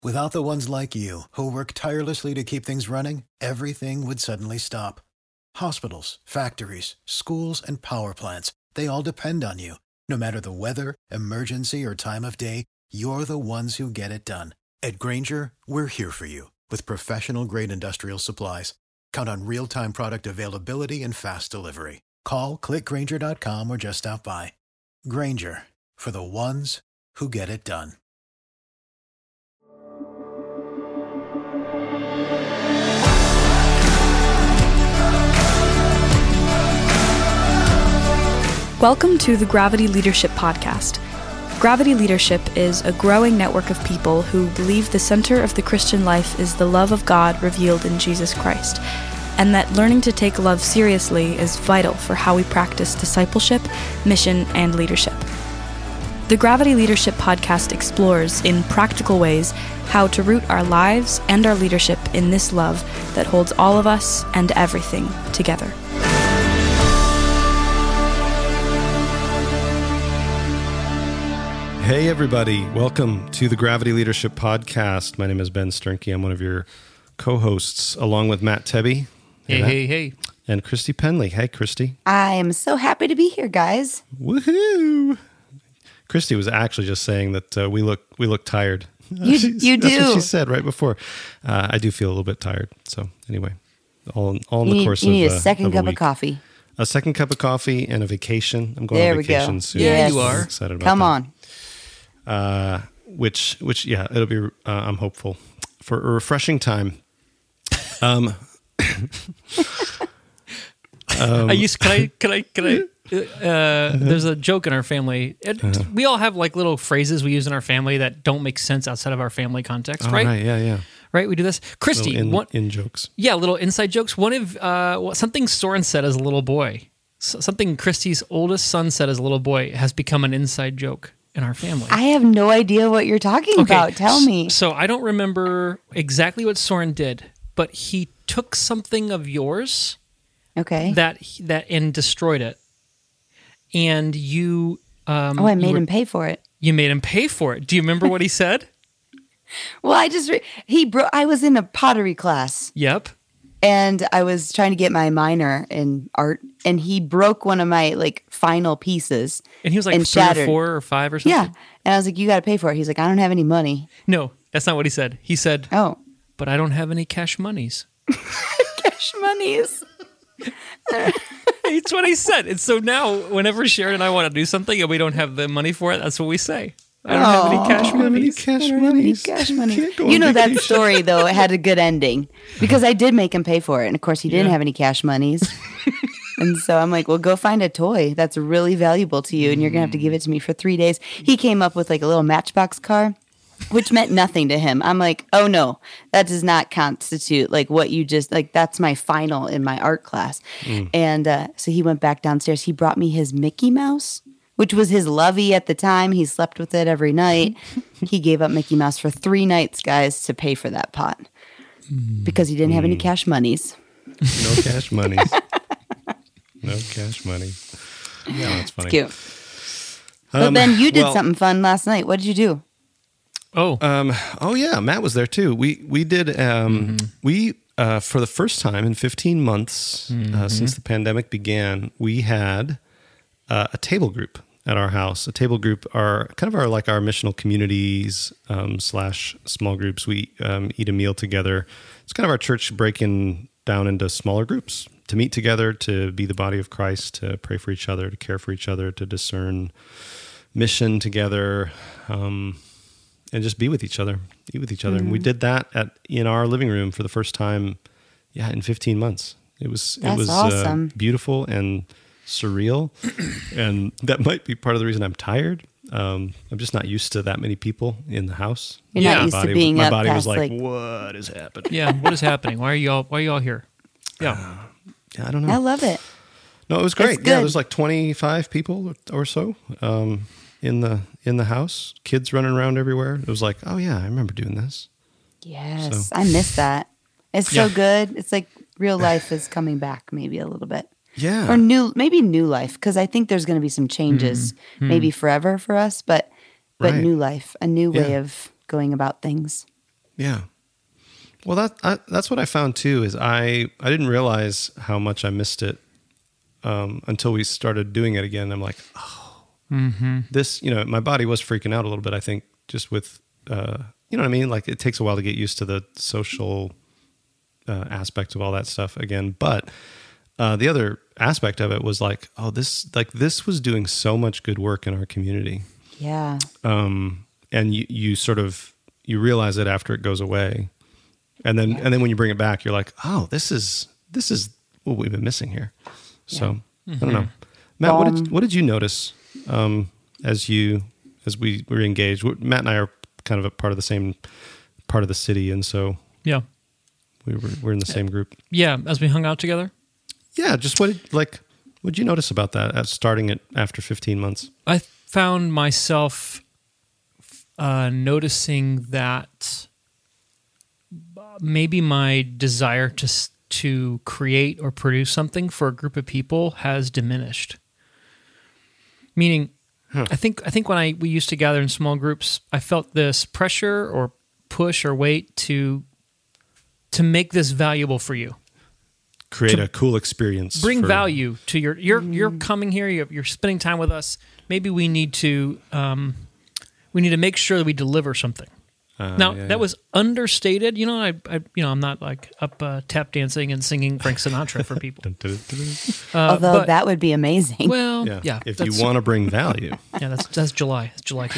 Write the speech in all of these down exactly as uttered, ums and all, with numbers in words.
Without the ones like you, who work tirelessly to keep things running, everything would suddenly stop. Hospitals, factories, schools, and power plants, they all depend on you. No matter the weather, emergency, or time of day, you're the ones who get it done. At Grainger, we're here for you with professional-grade industrial supplies. Count on real-time product availability and fast delivery. Call, click Grainger dot com, or just stop by. Grainger, for the ones who get it done. Welcome to the Gravity Leadership Podcast. Gravity Leadership is a growing network of people who believe the center of the Christian life is the love of God revealed in Jesus Christ, and that learning to take love seriously is vital for how we practice discipleship, mission, and leadership. The Gravity Leadership Podcast explores, in practical ways, how to root our lives and our leadership in this love that holds all of us and everything together. Hey everybody, welcome to the Gravity Leadership Podcast. My name is Ben Sternke. I'm one of your co-hosts, along with Matt Tebby. Hey, hey, hey, hey. And Christy Penley. Hey, Christy. I am so happy to be here, guys. Woohoo! Christy was actually just saying that uh, we look we look tired. You, you do. That's what she said right before. Uh, I do feel a little bit tired. So anyway, all, all in you the need, course you of need a uh, second of a cup week. of coffee. A second cup of coffee and a vacation. I'm going there on vacation we go. soon. Yeah, yes. you are. I'm excited about Come that. on. Uh, which, which, yeah, it'll be. Uh, I'm hopeful for a refreshing time. Um, um I used. Can I? Can I? Can I? Uh, there's a joke in our family. It, Uh-huh. We all have like little phrases we use in our family that don't make sense outside of our family context, oh, right? right? Yeah, yeah. Right. We do this. Christy, Little in, what? in jokes. Yeah, little inside jokes. One of uh, what- something Soren said as a little boy. So, something Christy's oldest son said as a little boy has become an inside joke in our family. I have no idea what you're talking about. Tell s- me. So I don't remember exactly what Soren did, but he took something of yours Okay. that that and destroyed it, and you. Um, oh, I you made were- him pay for it. You made him pay for it. Do you remember what he said? Well, I just re- he bro- I was in a pottery class Yep. and I was trying to get my minor in art, and he broke one of my like final pieces. And he was like And three shattered. or four or five or something. Yeah, and I was like, "You got to pay for it." He's like, "I don't have any money." No, that's not what he said. He said, Oh, "But I don't have any cash monies." cash monies. It's what he said. And so now, whenever Sharon and I want to do something and we don't have the money for it, that's what we say. I don't have any Oh. cash I don't have any monies. cash I don't have any monies. cash I money. can't go You on know that vacation. story though. It had a good ending because I did make him pay for it, and of course he didn't Yeah. have any cash monies. And so I'm like, well, go find a toy that's really valuable to you, and you're gonna have to give it to me for three days. He came up with like a little Matchbox car, which meant nothing to him. I'm like, oh no, that does not constitute like what you just like. That's my final in my art class. And uh, so he went back downstairs. He brought me his Mickey Mouse, which was his lovey at the time. He slept with it every night. He gave up Mickey Mouse for three nights, guys, to pay for that pot because he didn't have any cash monies. No cash monies. No cash money. Yeah, that's funny. Cute. But Um, then you did well, something fun last night. What did you do? Oh, Um, oh yeah, Matt was there too. We we did um, Mm-hmm. we uh, for the first time in fifteen months Mm-hmm. uh, since the pandemic began, we had uh, a table group at our house. A table group are kind of our like our missional communities um, slash small groups. We um, eat a meal together. It's kind of our church breaking down into smaller groups to meet together, to be the body of Christ, to pray for each other, to care for each other, to discern mission together. Um, And just be with each other, eat with each other. And we did that at in our living room for the first time, yeah, in fifteen months. It was That's it was awesome. uh, beautiful and surreal, and that might be part of the reason I'm tired. Um, I'm just not used to that many people in the house. You're Yeah. not My used body, to being my up body was past like, like, "What is happening?" yeah. What is happening? Why are you all? Why are you all here? Yeah. Yeah, I don't I know. love it. No, it was great. It's Yeah, good. there's like twenty-five people or so um, in the in the house. Kids running around everywhere. It was like, oh yeah, I remember doing this. Yes, So- I miss that. It's so Yeah. good. It's like real life is coming back maybe a little bit. Yeah. Or new, maybe new life, because I think there's going to be some changes, maybe forever for us, but but Right. new life, a new way Yeah. of going about things. Yeah. Well, that I, that's what I found too. Is I I didn't realize how much I missed it um, until we started doing it again. I'm like, oh, Mm-hmm. this. You know, my body was freaking out a little bit. I think just with, uh, you know what I mean. Like it takes a while to get used to the social uh, aspect of all that stuff again. But uh, the other aspect of it was like, oh, this like this was doing so much good work in our community. Yeah. Um, and you you sort of you realize it after it goes away. And then, and then when you bring it back, you're like, "Oh, this is this is what we've been missing here." So Yeah. I don't know, Matt. what Um, did what did you notice um, as you as we were engaged? Matt and I are kind of a part of the same part of the city, and so Yeah. we were we're in the same group. Yeah. As we hung out together, Yeah, just what did, like what did you notice about that? At starting it after fifteen months. I found myself uh, noticing that maybe my desire to s- to create or produce something for a group of people has diminished. Meaning, Huh. I think I think when I we used to gather in small groups, I felt this pressure or push or weight to to make this valuable for you. Create a cool experience. Bring for- value to your you're you're coming here. You're, you're spending time with us. Maybe we need to um, we need to make sure that we deliver something. Uh, Now yeah, that yeah. was understated. You know, I, I you know I'm not like up uh, tap dancing and singing Frank Sinatra for people. Dun, dun, dun, dun. Uh, Although but- that would be amazing. well, Yeah. yeah. If you that's- want to bring value. yeah, that's that's July. It's July.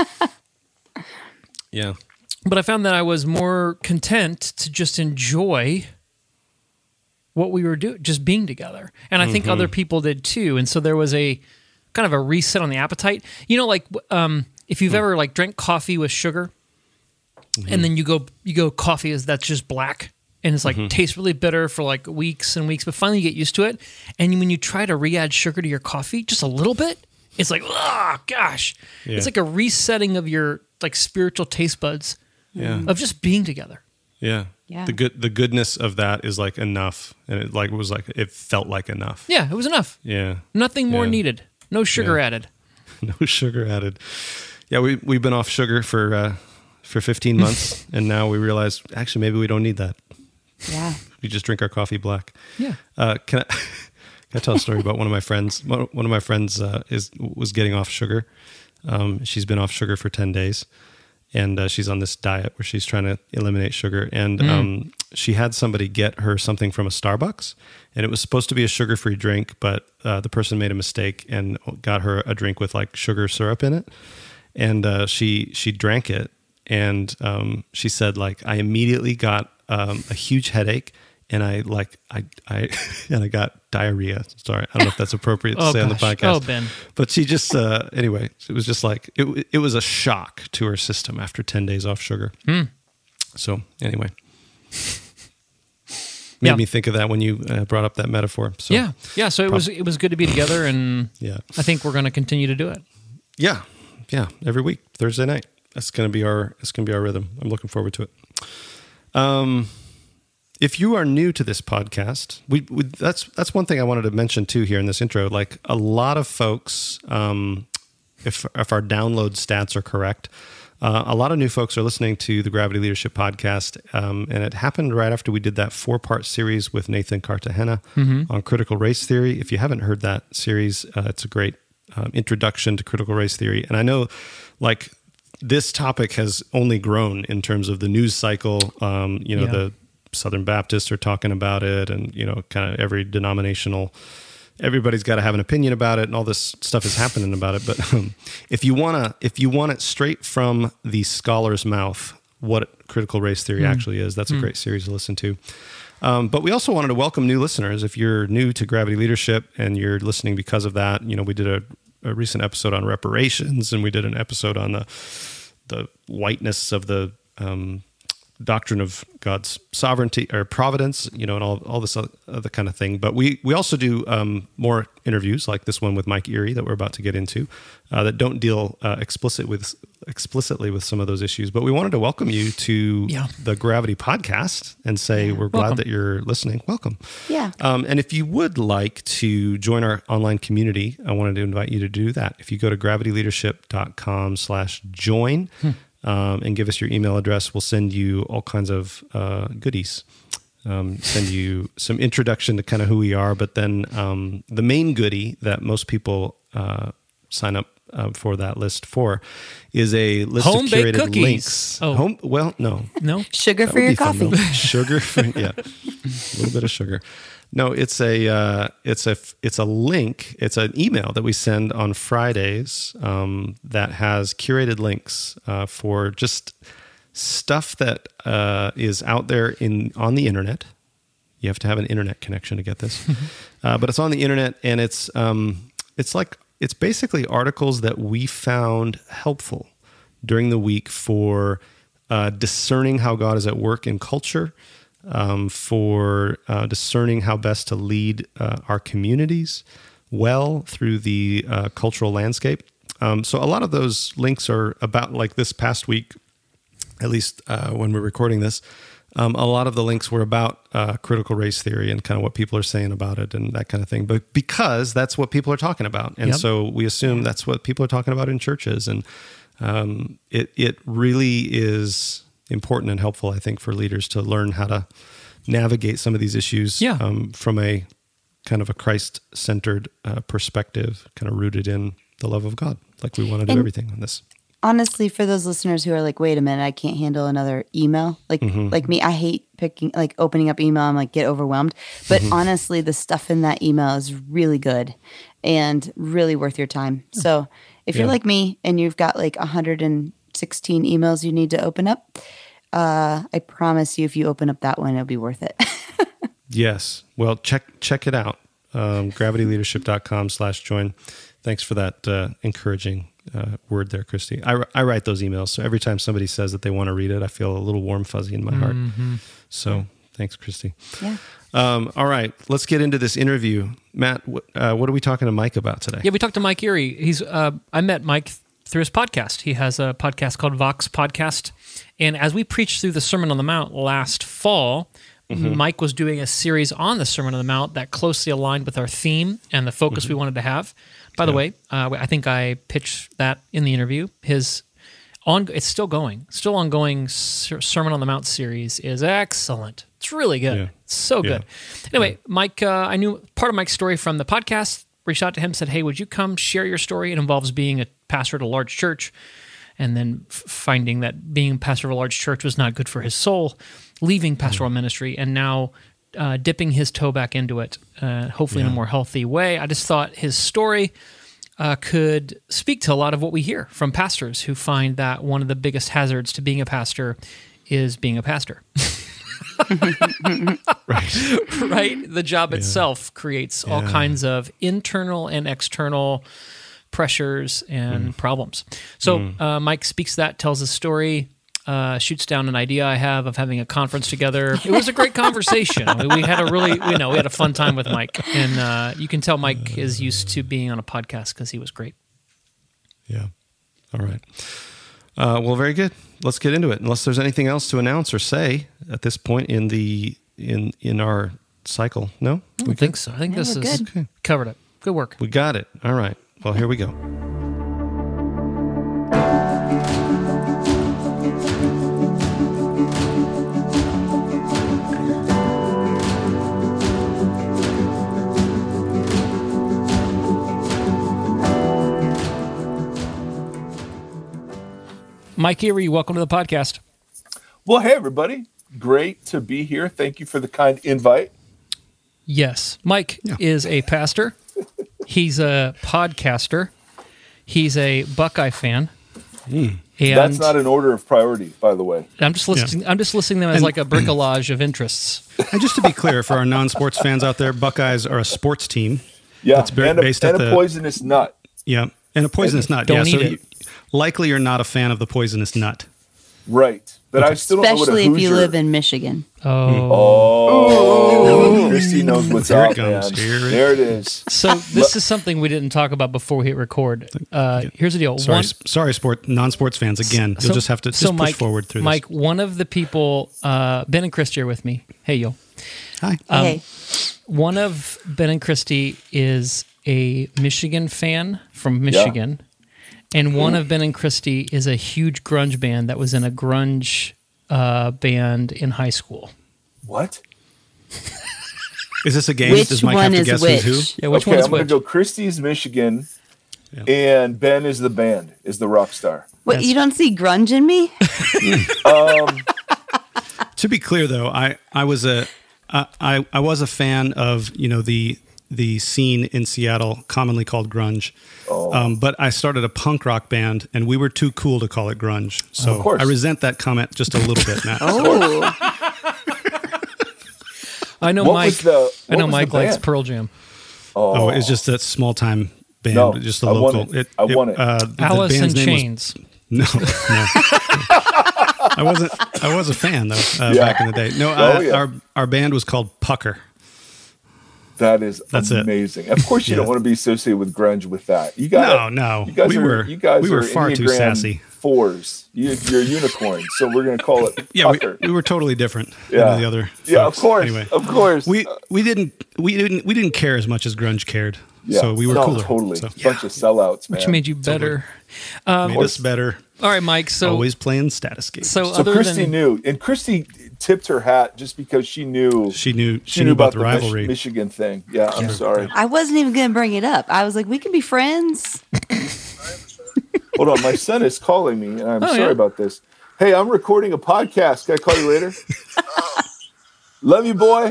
Yeah. But I found that I was more content to just enjoy what we were doing, just being together. And I think Mm-hmm. other people did too. And so there was a kind of a reset on the appetite. You know, like um, if Hmm. you've ever like drank coffee with sugar, Mm-hmm. and then you go you go coffee is that's just black, and it's like Mm-hmm. tastes really bitter for like weeks and weeks, but finally you get used to it. And when you try to re-add sugar to your coffee, just a little bit, it's like, oh gosh, Yeah. it's like a resetting of your like spiritual taste buds Yeah. of just being together. Yeah. Yeah. The good the goodness of that is like enough. And it like was like it felt like enough. Yeah, it was enough. Yeah. Nothing more Yeah. needed. No sugar Yeah. added. No sugar added. Yeah, we we've been off sugar for uh for fifteen months and now we realize actually maybe we don't need that. Yeah. We just drink our coffee black. Yeah. Uh can I can I tell a story about one of my friends? One one of my friends uh, is was getting off sugar. Um, she's been off sugar for ten days. And uh, she's on this diet where she's trying to eliminate sugar. And um, she had somebody get her something from a Starbucks. And it was supposed to be a sugar-free drink, but uh, the person made a mistake and got her a drink with like sugar syrup in it. And uh, she she drank it. And um, she said, like, I immediately got um, a huge headache. And I like I I and I got diarrhea. Sorry, I don't know if that's appropriate to Oh, say on the gosh. podcast. Oh, Ben. But she just uh, anyway. It was just like it. It was a shock to her system after ten days off sugar. Hmm. So anyway, made Yeah. me think of that when you uh, brought up that metaphor. So Yeah. Yeah. So it Prob- was it was good to be together, and yeah, I think we're going to continue to do it. yeah, yeah. Every week, Thursday night. That's gonna be our. That's gonna be our rhythm. I'm looking forward to it. Um. If you are new to this podcast, we, we that's that's one thing I wanted to mention too here in this intro. Like a lot of folks, um, if if our download stats are correct, uh, a lot of new folks are listening to the Gravity Leadership Podcast, um, and it happened right after we did that four part series with Nathan Cartagena on critical race theory. If you haven't heard that series, uh, it's a great um, introduction to critical race theory. And I know, like, this topic has only grown in terms of the news cycle. Um, you know, Yeah. the Southern Baptists are talking about it, and you know, kind of every denominational, everybody's got to have an opinion about it, and all this stuff is happening about it. But um, if you wanna, if you want it straight from the scholar's mouth, what critical race theory actually is, that's a great series to listen to. Um, but we also wanted to welcome new listeners. If you're new to Gravity Leadership and you're listening because of that, you know, we did a, a recent episode on reparations, and we did an episode on the the whiteness of the um, doctrine of God's sovereignty or providence, you know, and all, all this other kind of thing. But we, we also do um, more interviews like this one with Mike Erie that we're about to get into uh, that don't deal uh, explicit with explicitly with some of those issues. But we wanted to welcome you to Yeah. the Gravity Podcast and say we're glad Welcome. that you're listening. Welcome. Yeah. Um, and if you would like to join our online community, I wanted to invite you to do that. If you go to gravityleadership.com slash join, um, and give us your email address. We'll send you all kinds of uh, goodies. Um, send you some introduction to kind of who we are, but then um, the main goodie that most people uh, sign up uh, for that list for is a list Home of baked curated cookies. links. Oh. Home, well, no, No? Sugar That for would your be fun, coffee. though. Sugar, for, yeah, a little bit of sugar. No, it's a uh, it's a it's a link. It's an email that we send on Fridays um, that has curated links uh, for just stuff that uh, is out there in on the internet. You have to have an internet connection to get this, uh, but it's on the internet, and it's um, it's like it's basically articles that we found helpful during the week for uh, discerning how God is at work in culture. Um, for uh, discerning how best to lead uh, our communities well through the uh, cultural landscape. Um, so a lot of those links are about, like this past week, at least uh, when we're recording this, um, a lot of the links were about uh, critical race theory and kind of what people are saying about it and that kind of thing. But because that's what people are talking about. And Yep. so we assume that's what people are talking about in churches. And um, it it really is important and helpful, I think, for leaders to learn how to navigate some of these issues Yeah. um, from a kind of a Christ-centered uh, perspective, kind of rooted in the love of God. Like we want to do And- everything on this. Honestly, for those listeners who are like, wait a minute, I can't handle another email. Like Mm-hmm. like me, I hate picking like opening up email. I'm like get overwhelmed. But Mm-hmm. honestly, the stuff in that email is really good and really worth your time. So if you're Yeah. like me and you've got like one hundred sixteen emails you need to open up, uh, I promise you, if you open up that one, it'll be worth it. Yes. Well, check check it out. Um, gravityleadership.com slash join. Thanks for that uh, encouraging uh, word there, Christy. I, I write those emails, so every time somebody says that they want to read it, I feel a little warm fuzzy in my heart. So thanks, Christy. Yeah. Um, all right, let's get into this interview. Matt, wh- uh, what are we talking to Mike about today? Yeah, we talked to Mike Erie. He's uh, I met Mike through his podcast. He has a podcast called Vox Podcast. And as we preached through the Sermon on the Mount last fall, Mike was doing a series on the Sermon on the Mount that closely aligned with our theme and the focus we wanted to have. By the Yeah. way, uh, I think I pitched that in the interview. His on it's still going, still ongoing Ser- Sermon on the Mount series is excellent. It's really good. Yeah. It's so Yeah. good. Anyway, Mike, uh, I knew part of Mike's story from the podcast. Reached out to him, said, "Hey, would you come share your story? It involves being a pastor at a large church, and then f- finding that being pastor of a large church was not good for his soul, leaving pastoral ministry, and now uh, dipping his toe back into it, uh, hopefully in a Yeah. more healthy way." I just thought his story uh, could speak to a lot of what we hear from pastors who find that one of the biggest hazards to being a pastor is being a pastor. Right. Right? The job itself creates all Yeah. kinds of internal and external pressures and Mm. problems. So uh, Mike speaks to that, tells a story, uh, shoots down an idea I have of having a conference together. It was a great conversation. I mean, we had a really, you know, we had a fun time with Mike. And uh, you can tell Mike is used to being on a podcast because he was great. Yeah. All right. Uh, well, very good. Let's get into it. Unless there's anything else to announce or say at this point in the in in our cycle. No? I don't think so. I think Yeah, this we're is good. Okay. covered it. Good work. We got it. All right. Well, here we go. Mike Erie, welcome to the podcast. Well, hey, everybody. Great to be here. Thank you for the kind invite. Yes. Mike is a pastor. He's a podcaster. He's a Buckeye fan. And That's not an order of priority, by the way. I'm just listing I'm just listing them as like a bricolage of interests. And just to be clear, for our non-sports fans out there, Buckeyes are a sports team. Yeah, It's very- and a, based at and a the- poisonous nut. Yeah, and a poisonous nut. Don't yeah, so eat it. you, likely you're not a fan of the poisonous nut. Right. But I still don't know Especially what a if you Hoosier- live in Michigan. Oh. Oh, Christy knows what's Here it up, comes. man. Here it there it is. So this is something we didn't talk about before we hit record. Uh, here's the deal. Sorry, One- s- sorry, sport non-sports fans. Again, you'll so- just have to just so push Mike, forward through Mike, this. one of the people, uh, Ben and Christy are with me. Hey, yo. Hi. Um, hey, One of Ben and Christy is a Michigan fan from Michigan, And one of Ben and Christy is a huge grunge band that was in a grunge uh, band in high school. What? Is this a game? Which Does Mike one have to is guess which? who's who? Yeah, which okay, one is I'm going which? to go Christie's Michigan, Yeah. and Ben is the band, is the rock star. What, you don't see grunge in me? Um, To be clear, though, I I was a I, I I was a fan of you know the the scene in Seattle, commonly called grunge. Oh. Um, but I started a punk rock band, and we were too cool to call it grunge. So Of course. I resent that comment just a little bit, Matt. Oh, I know What Mike. was the- I know what was Mike the likes band? Pearl Jam. Oh, it's just a small time band, No, just a I won local. it. I won it. Uh, the Alice in band's name was- Chains. No, no. I wasn't. I was a fan though uh, Yeah. back in the day. No, Oh, uh, yeah. our our band was called Pucker. That is That's it. amazing. Of course, you Yeah. don't want to be associated with grunge with that. You got No, no. You guys We are, were- You guys we were are far too Enneagram sassy. Fours. You, you're unicorns, so we're going to call it Yeah, we, Pucker. we were totally different Yeah. than the other. yeah, of folks. course. Anyway, Of course. we we didn't we didn't we didn't care as much as grunge cared. Yeah. So we were No, cooler. Totally. So, Bunch of sellouts, man. Which made you better. Um, made us better. all right, Mike. So, Always playing status games. so, So other Christy than knew, and Christy tipped her hat just because she knew she knew she, she knew about, the Mich- rivalry. Michigan thing. Yeah, I'm sorry. I wasn't even going to bring it up. I was like, we can be friends. Hold on, my son is calling me, and I'm Oh, sorry yeah. about this. Hey, I'm recording a podcast. Can I call you later? Love you, boy.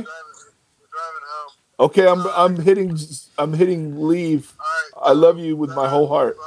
Okay, I'm I'm hitting I'm hitting leave. I love you with my whole heart.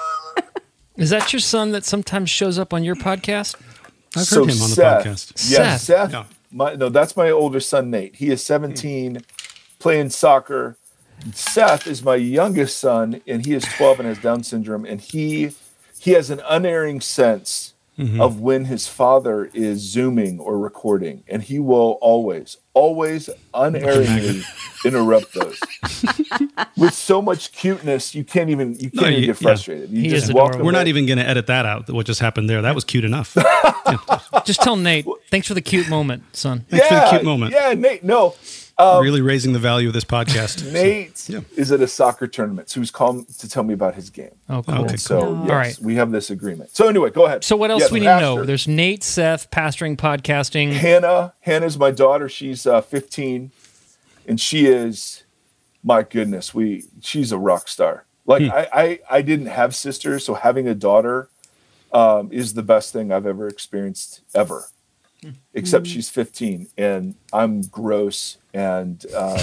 is that your son that sometimes shows up on your podcast? I've heard So him on the Seth- podcast. Yeah, Seth. Seth. Yeah. My, no, that's my older son, Nate. He is seventeen, playing soccer. Seth is my youngest son, and he is twelve and has Down syndrome. And he he has an unerring sense Mm-hmm. of when his father is zooming or recording, and he will always, always unerringly interrupt those with so much cuteness. You can't even you can't No, even you- get frustrated. You He just is walk adorable. We're not away. even going to edit that out. What just happened there? That was cute enough. Just tell Nate. Thanks for the cute moment, son. Thanks for the cute moment. Yeah, Nate. No, Really raising the value of this podcast. Nate yeah. is at a soccer tournament, so he's called to tell me about his game. Oh, cool. Okay. So yes, All right. we have this agreement. So anyway, go ahead. So what else Yeah, do we need to pastor. know? There's Nate, Seth, pastoring, podcasting. Hannah. Hannah's my daughter. She's uh, fifteen, and she is, my goodness, we she's a rock star. Like Hmm. I, I, I didn't have sisters, so having a daughter um, is the best thing I've ever experienced ever. Except she's fifteen, and I'm gross, and um,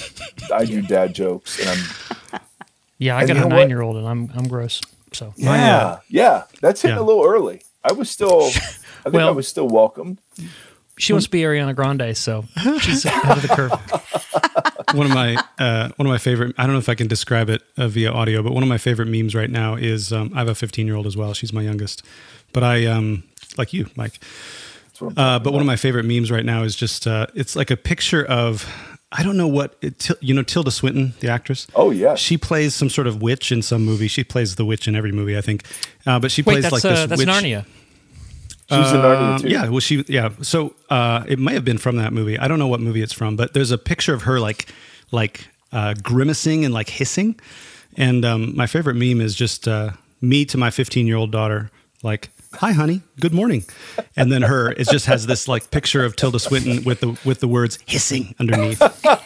I do dad jokes, and I'm Yeah, I And got you a know what? nine year old and I'm I'm gross. So yeah, yeah. That's hitting Yeah. a little early. I was still, I think Well- I was still welcomed. she wants to be Ariana Grande, so she's ahead of the curve. one of my uh, one of my favorite. I don't know if I can describe it uh, via audio, but one of my favorite memes right now is um, I have a fifteen year old as well. She's my youngest, but I um, like you, Mike. That's what I'm Uh, talking but one of about. my favorite memes right now is just uh, it's like a picture of I don't know what it, Til- you know Tilda Swinton, the actress. Oh, yeah. she plays some sort of witch in some movie. She plays the witch in every movie, I think. Uh, but she Wait, plays that's like this uh, that's witch. Narnia. She's in Narnia Uh, too. Yeah, well, she yeah. So uh, it may have been from that movie. I don't know what movie it's from, but there's a picture of her like like uh, grimacing and like hissing. And um, my favorite meme is just uh, me to my fifteen year old daughter, like, "Hi, honey, good morning," and then her. It just has this like picture of Tilda Swinton with the with the words hissing underneath.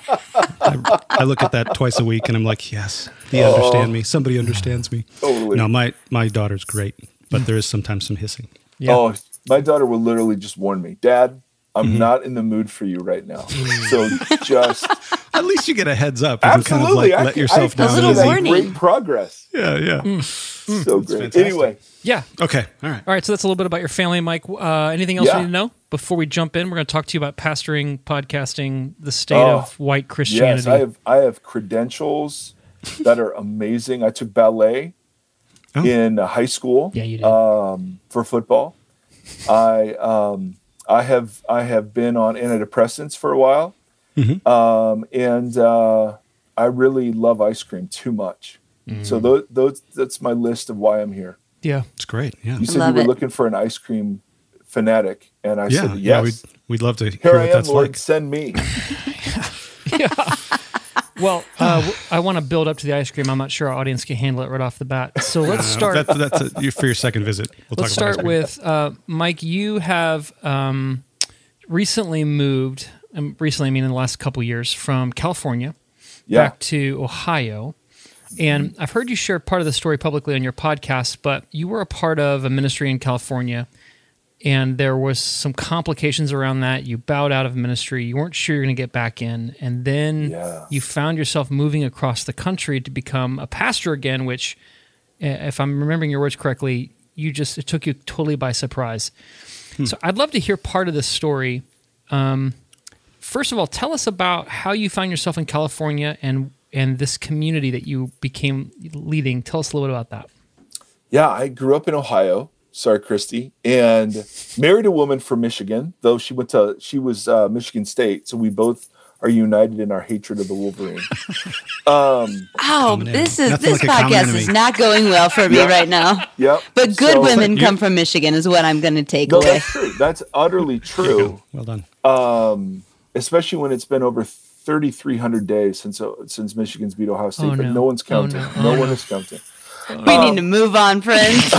I, I look at that twice a week, and I'm like, yes, they understand me. Somebody understands me. Totally. No, my my daughter's great, but there is sometimes some hissing. Yeah. Oh, my daughter will literally just warn me, Dad, I'm Mm-hmm. not in the mood for you right now. So just At least you get a heads up. You can kind of absolutely like I let can- yourself I down. consider little that easy. warning. great progress. Yeah, yeah. So great. fantastic. Anyway, Yeah. Okay, all right. All right, so that's a little bit about your family, Mike. Uh, anything else Yeah. you need to know before we jump in? We're going to talk to you about pastoring, podcasting, the state Oh, of white Christianity. yes, I have I have credentials that are amazing. I took ballet Oh. in uh, high school. Yeah, you did. Um, for football. I um, I have I have been on antidepressants for a while, Mhm. um, and uh, I really love ice cream too much. Mm. So those, those that's my list of why I'm here. yeah. It's great. Yeah. You said love you were it. looking for an ice cream fanatic, and I Yeah, said yeah, yes. we'd, we'd love to hear Here what I am, that's Lord. like. Send me. Well, uh, w- I want to build up to the ice cream. I'm not sure our audience can handle it right off the bat. So let's start. That's, that's a, you- for your second visit. We'll let's talk about start with uh, Mike. You have um, recently moved. Um, recently, I mean, in the last couple years, from California Yeah. back to Ohio. And I've heard you share part of the story publicly on your podcast, but you were a part of a ministry in California, and there was some complications around that. You bowed out of ministry. You weren't sure you're going to get back in. And then Yeah. you found yourself moving across the country to become a pastor again, which, uh, if I'm remembering your words correctly, you just, it took you totally by surprise. So I'd love to hear part of this story. Um, first of all, tell us about how you found yourself in California and and this community that you became leading. Tell us a little bit about that. Yeah, I grew up in Ohio. Sorry, Christy, and married a woman from Michigan. Though she went to, she was uh, Michigan State, so we both are united in our hatred of the Wolverine. Um, Oh, Common this enemy. is Nothing this like a common podcast enemy. is not going well for me Yeah. right now. yep. But good So- women you- come from Michigan is what I'm going to take No, away. that's true. That's utterly true. Well done. Um, especially when it's been over thirty-three hundred days since uh, since Michigan's beat Ohio State, Oh, but no. no one's Oh, counting. no. no Oh, one no. is counting. We need to move on, friends.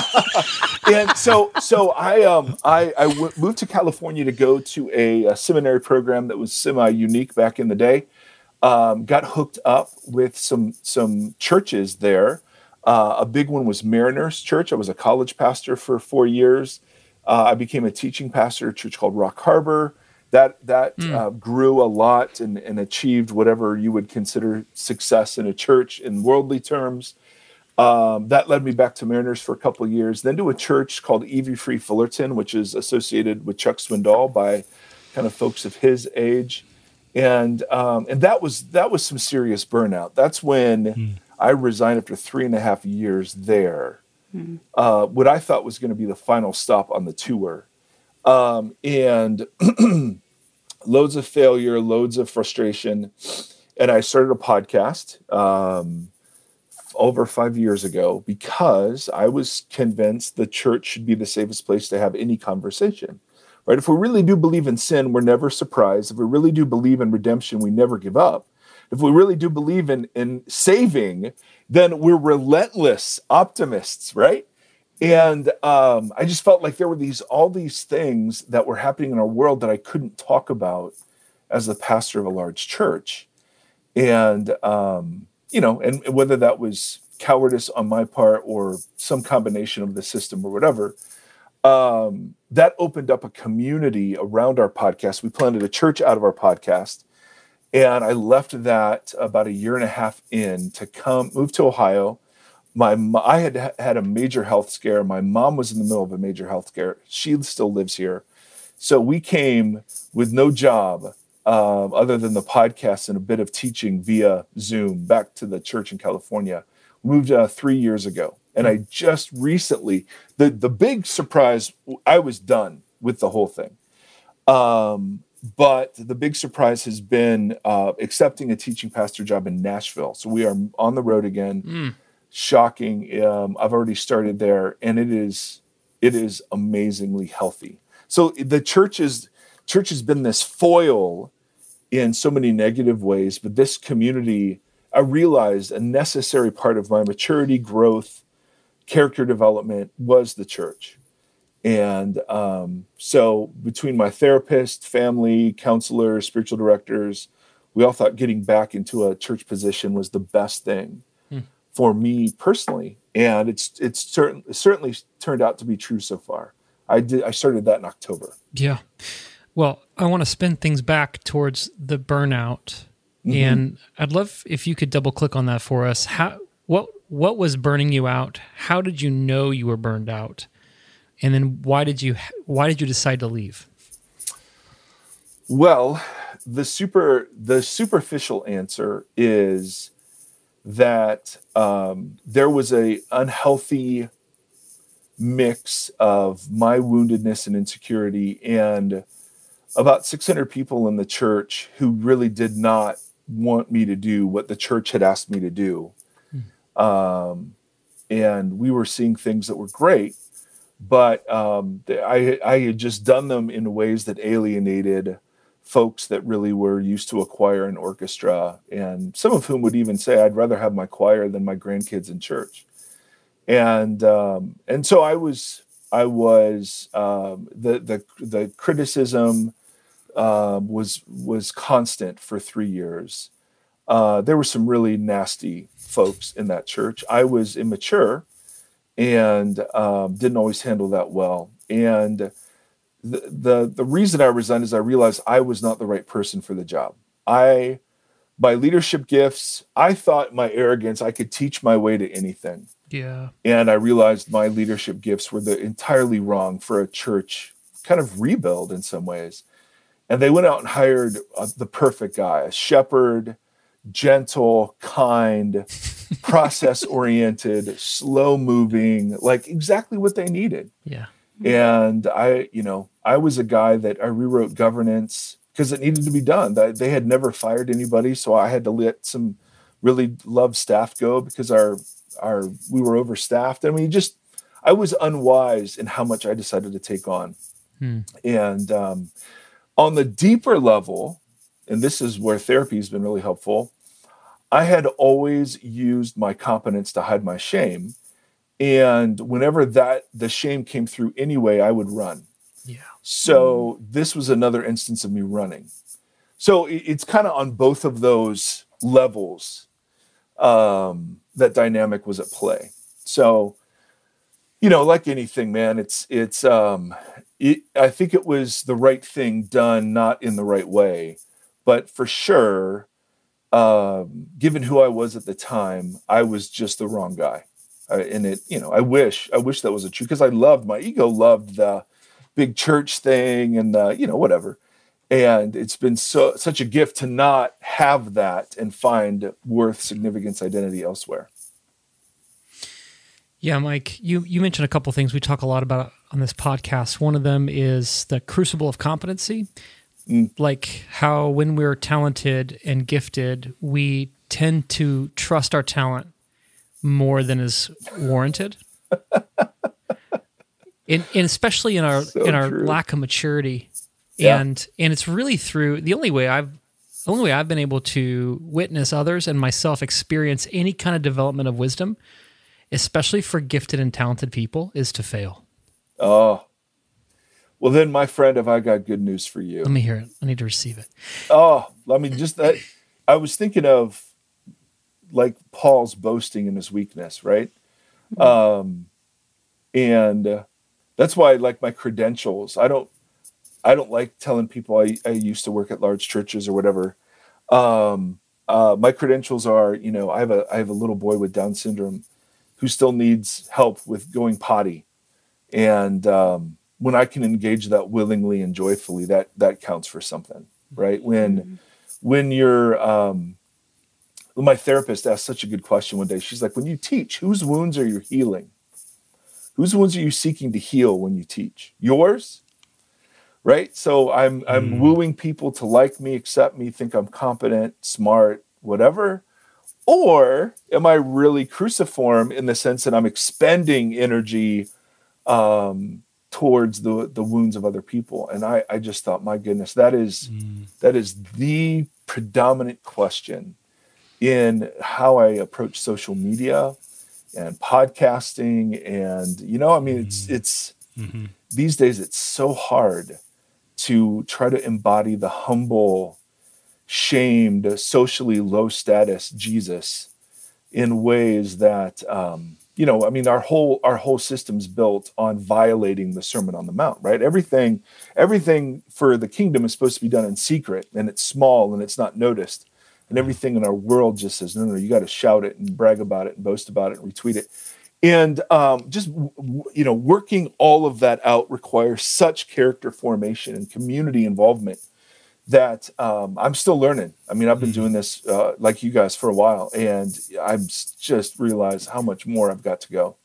And so, so I um I I w- moved to California to go to a, a seminary program that was semi unique back in the day. Um, got hooked up with some some churches there. Uh, a big one was Mariners Church. I was a college pastor for four years. Uh, I became a teaching pastor at a church called Rock Harbor. That that uh, grew a lot and, and achieved whatever you would consider success in a church in worldly terms. Um, that led me back to Mariners for a couple of years, then to a church called Evie Free Fullerton, which is associated with Chuck Swindoll by kind of folks of his age. And um, and that was that was some serious burnout. That's when I resigned after three and a half years there. Uh, what I thought was going to be the final stop on the tour. Um, and loads of failure, loads of frustration. And I started a podcast um, over five years ago because I was convinced the church should be the safest place to have any conversation, right? If we really do believe in sin, we're never surprised. If we really do believe in redemption, we never give up. If we really do believe in, in saving, then we're relentless optimists, right? And um, I just felt like there were these all these things that were happening in our world that I couldn't talk about as the pastor of a large church. And, um, you know, and whether that was cowardice on my part or some combination of the system or whatever, um, that opened up a community around our podcast. We planted a church out of our podcast. And I left that about a year and a half in to come move to Ohio. My mo- I had had a major health scare. My mom was in the middle of a major health scare. She still lives here. So we came with no job um, other than the podcast and a bit of teaching via Zoom back to the church in California. We moved uh, three years ago. And I just recently, the, the big surprise, I was done with the whole thing. Um, but the big surprise has been uh, accepting a teaching pastor job in Nashville. So we are on the road again. Mm. Shocking. Um, I've already started there, and it is it is amazingly healthy. So the church is church has been this foil in so many negative ways, but this community, I realized a necessary part of my maturity, growth, character development was the church. And um, so between my therapist, family, counselors, spiritual directors, we all thought getting back into a church position was the best thing hmm. for me personally. And it's it's certain, certainly turned out to be true so far. I did I started that in October. Yeah. Well, I want to spin things back towards the burnout. Mm-hmm. And I'd love if you could double click on that for us. How what what was burning you out? How did you know you were burned out? And then why did you why did you decide to leave? Well, the super the superficial answer is that um, there was a unhealthy mix of my woundedness and insecurity and about six hundred people in the church who really did not want me to do what the church had asked me to do. Hmm. Um, and we were seeing things that were great. But um, I, I had just done them in ways that alienated folks that really were used to a choir and orchestra, and some of whom would even say, I'd rather have my choir than my grandkids in church. And um, and so I was I was um, the the the criticism uh, was was constant for three years. Uh, there were some really nasty folks in that church. I was immature and um, didn't always handle that well. And the, the the reason I resigned is I realized I was not the right person for the job. I, my leadership gifts, I thought my arrogance, I could teach my way to anything. Yeah. And I realized my leadership gifts were the entirely wrong for a church kind of rebuild in some ways. And they went out and hired uh, the perfect guy, a shepherd, gentle, kind, process-oriented, slow-moving, like exactly what they needed. Yeah. And I, you know, I was a guy that I rewrote governance because it needed to be done. They had never fired anybody, so I had to let some really loved staff go because our our we were overstaffed. I mean, just I was unwise in how much I decided to take on. Hmm. And um, on the deeper level, and this is where therapy has been really helpful, I had always used my competence to hide my shame. And whenever that the shame came through anyway, I would run. Yeah. So this was another instance of me running. So it, it's kind of on both of those levels um, that dynamic was at play. So, you know, like anything, man, it's it's. Um, it, I think it was the right thing done, not in the right way, but for sure, um, given who I was at the time, I was just the wrong guy. Uh, and it, you know, I wish, I wish that was a true, because I loved, my ego loved the big church thing and the, you know, whatever. And it's been so, such a gift to not have that and find worth, significance, identity elsewhere. Yeah, Mike, you, you mentioned a couple of things we talk a lot about on this podcast. One of them is the crucible of competency, mm. like how when we're talented and gifted, we tend to trust our talent more than is warranted, and, and especially in our so in our true. lack of maturity, yeah. and and it's really through the only way I've the only way I've been able to witness others and myself experience any kind of development of wisdom, especially for gifted and talented people, is to fail. Oh, well then, my friend, have I got good news for you? Let me hear it. I need to receive it. Oh, let me just. I, I was thinking of. Like Paul's boasting in his weakness, right? Mm-hmm. Um, and uh, that's why I like my credentials. I don't, I don't like telling people I, I used to work at large churches or whatever. Um, uh, my credentials are, you know, I have a, I have a little boy with Down syndrome who still needs help with going potty. And um, when I can engage that willingly and joyfully, that, that counts for something, right? When, mm-hmm. when you're, um, my therapist asked such a good question one day. She's like, when you teach, whose wounds are you healing? Whose wounds are you seeking to heal when you teach? Yours? Right? So I'm I'm mm. wooing people to like me, accept me, think I'm competent, smart, whatever. Or am I really cruciform in the sense that I'm expending energy um, towards the, the wounds of other people? And I, I just thought, my goodness, that is mm. that is the predominant question in how I approach social media and podcasting. And, you know, I mean, mm-hmm. it's, it's mm-hmm. these days, it's so hard to try to embody the humble, shamed, socially low status Jesus in ways that, um, you know, I mean, our whole, our whole system's built on violating the Sermon on the Mount, right? Everything, everything for the kingdom is supposed to be done in secret, and it's small and it's not noticed. And everything in our world just says, no, no, you got to shout it and brag about it and boast about it and retweet it. And um, just, you know, working all of that out requires such character formation and community involvement that um, I'm still learning. I mean, I've been doing this uh, like you guys for a while, and I've just realized how much more I've got to go.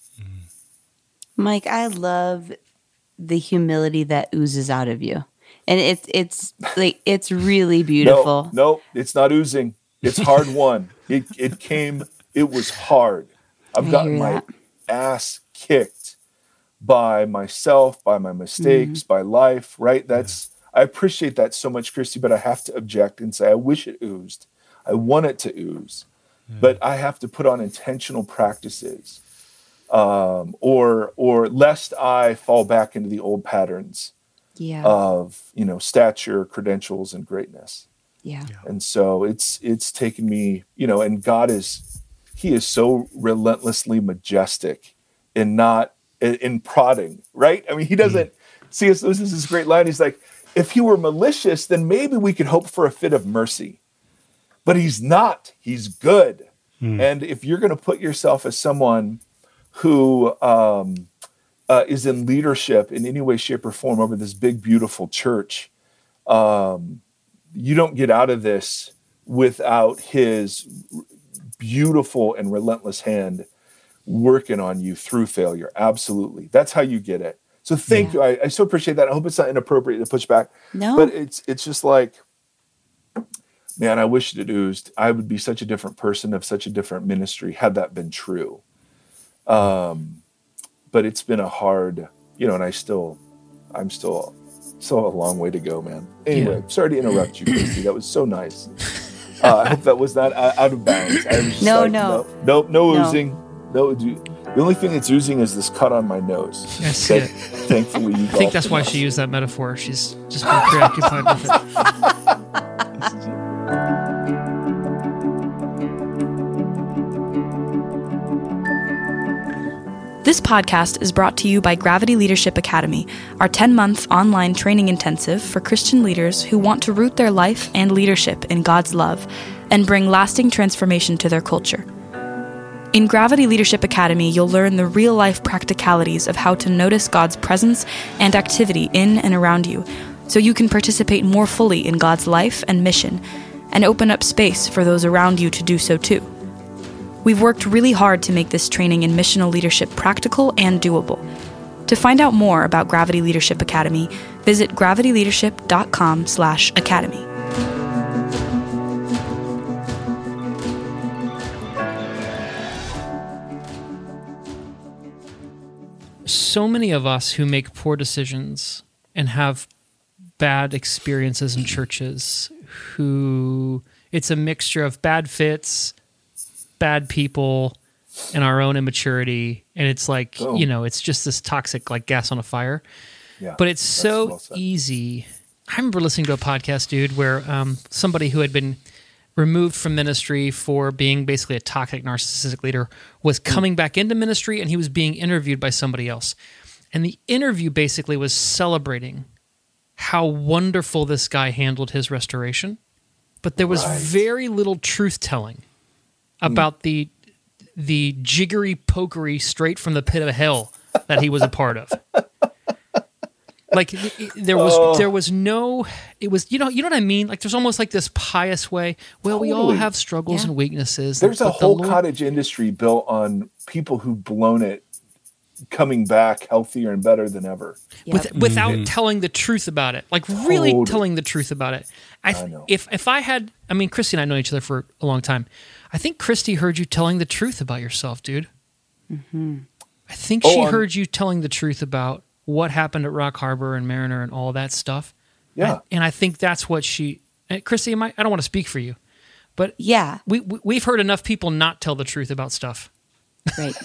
Mike, I love the humility that oozes out of you. And it's it's like it's really beautiful. No, no, it's not oozing. It's hard won. It it came. It was hard. I've I gotten my that. ass kicked by myself, by my mistakes, mm-hmm. by life. Right. That's. I appreciate that so much, Christy, but I have to object and say, I wish it oozed. I want it to ooze, yeah. but I have to put on intentional practices, um, or, or lest I fall back into the old patterns yeah. of, you know, stature, credentials, and greatness. Yeah. yeah. And so it's, it's taken me, you know, and God is, he is so relentlessly majestic in not in, in prodding, right? I mean, he doesn't mm. C S Lewis is this great line. He's like, if he were malicious, then maybe we could hope for a fit of mercy, but he's not, he's good. Mm. And if you're going to put yourself as someone who um, uh, is in leadership in any way, shape, or form over this big, beautiful church, um, you don't get out of this without his beautiful and relentless hand working on you through failure. Absolutely. That's how you get it. So thank yeah. you. I, I so appreciate that. I hope it's not inappropriate to push back. No. But it's it's just like, man, I wish it oozed. I would be such a different person of such a different ministry had that been true. Um, but it's been a hard, you know, and I still, I'm still, still a long way to go, man. Anyway, yeah. sorry to interrupt you, Christy. That was so nice. Uh, I hope that was not uh, out of bounds. I was just no, like, no, no, no, no, no oozing. No, the only thing that's oozing is this cut on my nose. I see it. Thankfully, you. I think that's why she used that metaphor. She's just been preoccupied with it. This podcast is brought to you by Gravity Leadership Academy, our ten-month online training intensive for Christian leaders who want to root their life and leadership in God's love and bring lasting transformation to their culture. In Gravity Leadership Academy, you'll learn the real-life practicalities of how to notice God's presence and activity in and around you, so you can participate more fully in God's life and mission, and open up space for those around you to do so too. We've worked really hard to make this training in missional leadership practical and doable. To find out more about Gravity Leadership Academy, visit gravityleadership.com slash academy. So many of us who make poor decisions and have bad experiences in churches, who it's a mixture of bad fits, bad people, and our own immaturity. And it's like, oh. you know, it's just this toxic, like gas on a fire. Yeah, but it's so well easy. I remember listening to a podcast, dude, where um, somebody who had been removed from ministry for being basically a toxic, narcissistic leader was coming mm. back into ministry, and he was being interviewed by somebody else. And the interview basically was celebrating how wonderful this guy handled his restoration. But there was right. very little truth-telling about mm. the the jiggery pokery straight from the pit of hell that he was a part of. Like there was oh. there was no it was you know you know what I mean, like there's almost like this pious way, well totally. we all have struggles yeah. and weaknesses. There's a whole the Lord... cottage industry built on people who've blown it coming back healthier and better than ever. Yep. With, without mm-hmm. telling the truth about it. Like really totally. telling the truth about it. I, th- I know. If if I had I mean Christy and I know each other for a long time. I think Christy heard you telling the truth about yourself, dude. Mm-hmm. I think oh, she um, heard you telling the truth about what happened at Rock Harbor and Mariner and all that stuff. Yeah. I, and I think that's what she... Christy, I don't want to speak for you, but yeah, we, we, we've heard enough people not tell the truth about stuff. Right.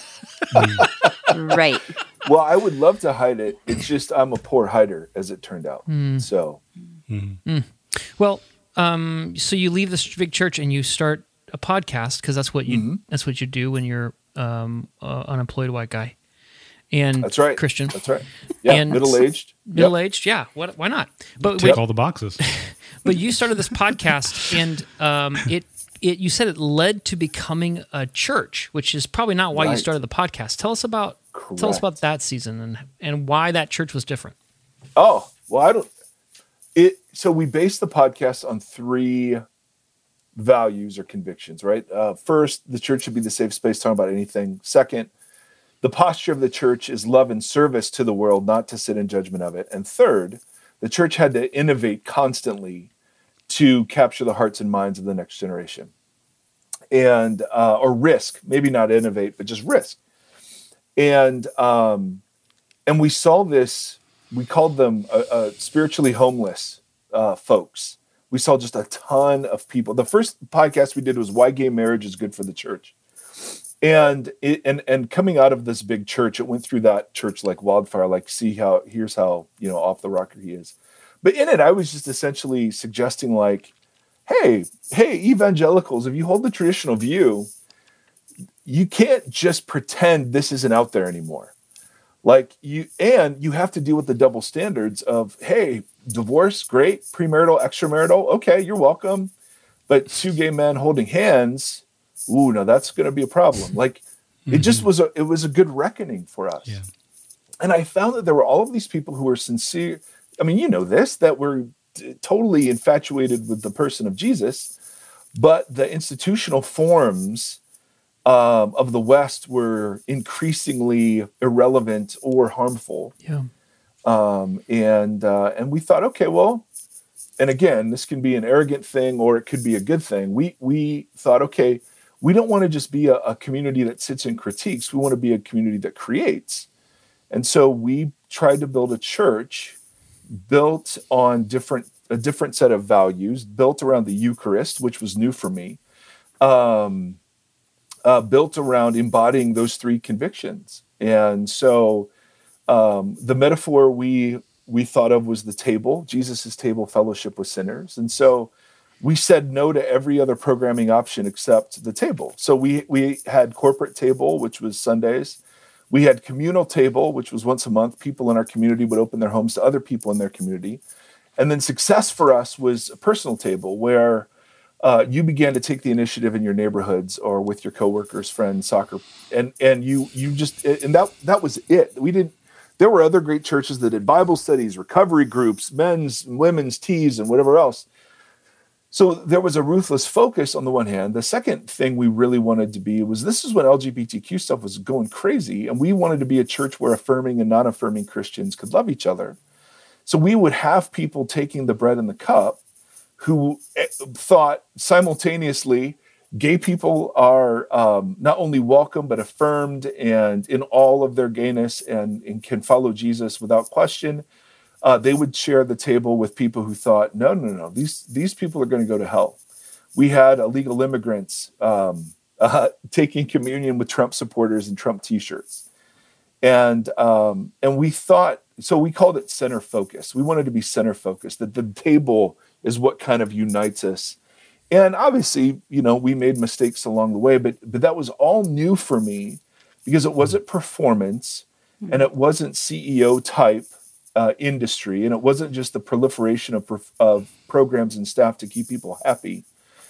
Right. Well, I would love to hide it. It's just I'm a poor hider, as it turned out. Mm. So... Mm. Mm. Well, um, so you leave this big church and you start a podcast, because that's what you mm-hmm. that's what you do when you're um, uh, unemployed white guy. And that's right, Christian. That's right. Yeah, and middle aged. Middle aged. Yep. Yeah. What? Why not? But take all the boxes. But you started this podcast, and um, it it you said it led to becoming a church, which is probably not why right. you started the podcast. Tell us about Correct. tell us about that season and and why that church was different. Oh well, I don't. It so we based the podcast on three values or convictions, right? Uh, first, the church should be the safe space to talk about anything. Second, the posture of the church is love and service to the world, not to sit in judgment of it. And third, the church had to innovate constantly to capture the hearts and minds of the next generation. And, uh, or risk, maybe not innovate, but just risk. And, um, and we saw this, we called them uh, uh, spiritually homeless uh, folks. We saw just a ton of people. The first podcast we did was why gay marriage is good for the church. And it, and and coming out of this big church, it went through that church like wildfire. Like, see how here's how you know off the rocker he is. But in it, I was just essentially suggesting like, hey, hey, evangelicals, if you hold the traditional view, you can't just pretend this isn't out there anymore. Like you, and you have to deal with the double standards of, hey, divorce, great, premarital, extramarital, okay, you're welcome. But two gay men holding hands, ooh, no, that's going to be a problem. Like mm-hmm. it just was a, it was a good reckoning for us. Yeah. And I found that there were all of these people who were sincere. I mean, you know this, that were t- totally infatuated with the person of Jesus, but the institutional forms um, of the West were increasingly irrelevant or harmful. Yeah. Um, and, uh, and we thought, okay, well, and again, this can be an arrogant thing or it could be a good thing. We, we thought, okay, we don't want to just be a, a community that sits and critiques. We want to be a community that creates. And so we tried to build a church built on different, a different set of values, built around the Eucharist, which was new for me, um, uh, built around embodying those three convictions. And so um, the metaphor we we thought of was the table, Jesus's table, fellowship with sinners. And so we said no to every other programming option except the table. So we we had corporate table, which was Sundays. We had communal table, which was once a month. People in our community would open their homes to other people in their community. And then success for us was a personal table where uh, you began to take the initiative in your neighborhoods or with your coworkers, friends, soccer. And and you you just, and that that was it. We didn't, there were other great churches that did Bible studies, recovery groups, men's and women's teas and whatever else. So there was a ruthless focus on the one hand. The second thing we really wanted to be was, this is when L G B T Q stuff was going crazy. And we wanted to be a church where affirming and non-affirming Christians could love each other. So we would have people taking the bread and the cup who thought simultaneously gay people are um, not only welcome, but affirmed and in all of their gayness and, and can follow Jesus without question. Uh, they would share the table with people who thought, no, no, no, these these people are going to go to hell. We had illegal immigrants um, uh, taking communion with Trump supporters and Trump T-shirts. And um, and we thought, so we called it center focus. We wanted to be center focused, that the table is what kind of unites us. And obviously, you know, we made mistakes along the way, but but that was all new for me because it wasn't performance and it wasn't C E O type Uh, industry, and it wasn't just the proliferation of, of programs and staff to keep people happy.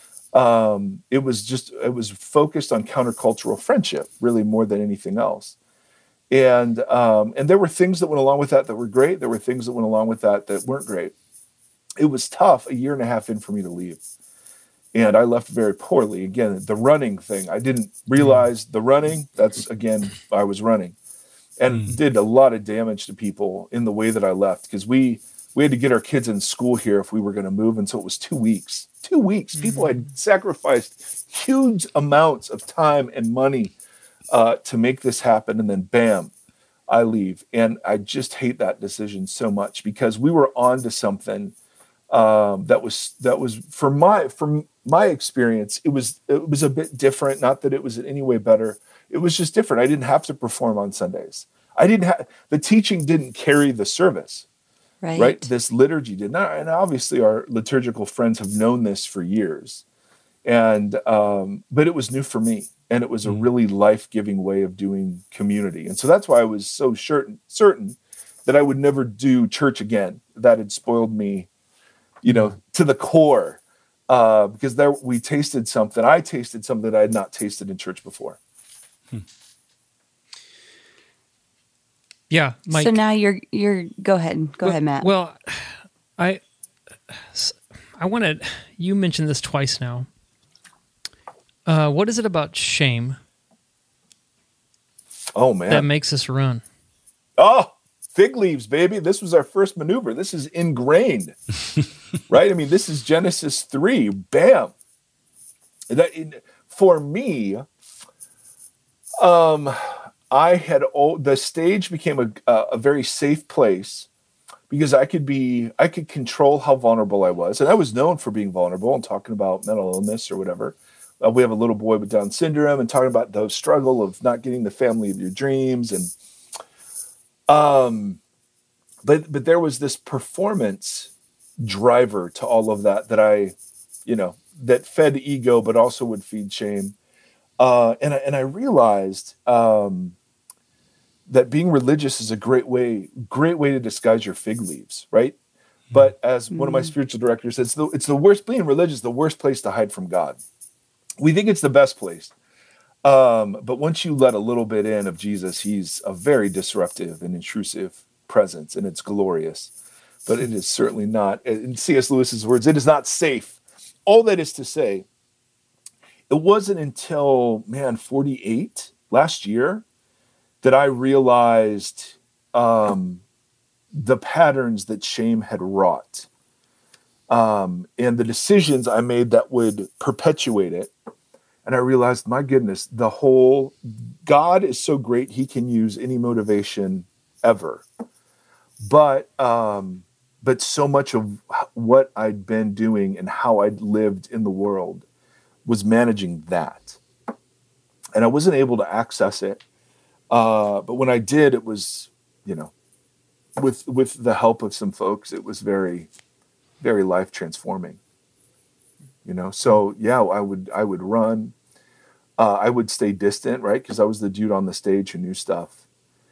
Um, it was just, it was focused on countercultural friendship, really more than anything else. And um, and there were things that went along with that that were great. There were things that went along with that that weren't great. It was tough a year and a half in for me to leave. And I left very poorly. Again, the running thing, I didn't realize the running, that's, again, I was running. And mm. did a lot of damage to people in the way that I left, because we we had to get our kids in school here if we were going to move, and so it was two weeks. Two weeks. Mm. People had sacrificed huge amounts of time and money uh, to make this happen, and then bam, I leave. And I just hate that decision so much because we were on to something um, that was that was for my from my experience. It was it was a bit different. Not that it was in any way better. It was just different. I didn't have to perform on Sundays. I didn't have, the teaching didn't carry the service, right? right? This liturgy did not. And obviously our liturgical friends have known this for years. And, um, but it was new for me. And it was a really life-giving way of doing community. And so that's why I was so certain, certain that I would never do church again. That had spoiled me, you know, to the core, uh, because there we tasted something. I tasted something that I had not tasted in church before. Hmm. Yeah, Mike. So now you're you're go ahead, go well, ahead, Matt. Well, I I wanted, you mentioned this twice now. Uh, what is it about shame? Oh man, that makes us run. Oh, fig leaves, baby! This was our first maneuver. This is ingrained, right? I mean, this is Genesis three. Bam. That in, for me. Um, I had, oh, the stage became a, a very safe place because I could be, I could control how vulnerable I was. And I was known for being vulnerable and talking about mental illness or whatever. Uh, we have a little boy with Down syndrome and talking about the struggle of not getting the family of your dreams. And, um, but, but there was this performance driver to all of that, that I, you know, that fed ego, but also would feed shame. Uh, and I, and I realized, um, that being religious is a great way, great way to disguise your fig leaves, right? Mm-hmm. But as mm-hmm. one of my spiritual directors says, it's the, it's the worst, being religious, the worst place to hide from God. We think it's the best place. Um, but once you let a little bit in of Jesus, he's a very disruptive and intrusive presence, and it's glorious. But it is certainly not, in C S Lewis's words, it is not safe. All that is to say, it wasn't until, man, forty-eight, last year, that I realized um, the patterns that shame had wrought, um, and the decisions I made that would perpetuate it. And I realized, my goodness, the whole, God is so great, he can use any motivation ever. But, um, but so much of what I'd been doing and how I'd lived in the world was managing that. And I wasn't able to access it. Uh, but when I did, it was, you know, with with the help of some folks, it was very, very life transforming. You know, so yeah, I would I would run, uh, I would stay distant, right, because I was the dude on the stage who knew stuff.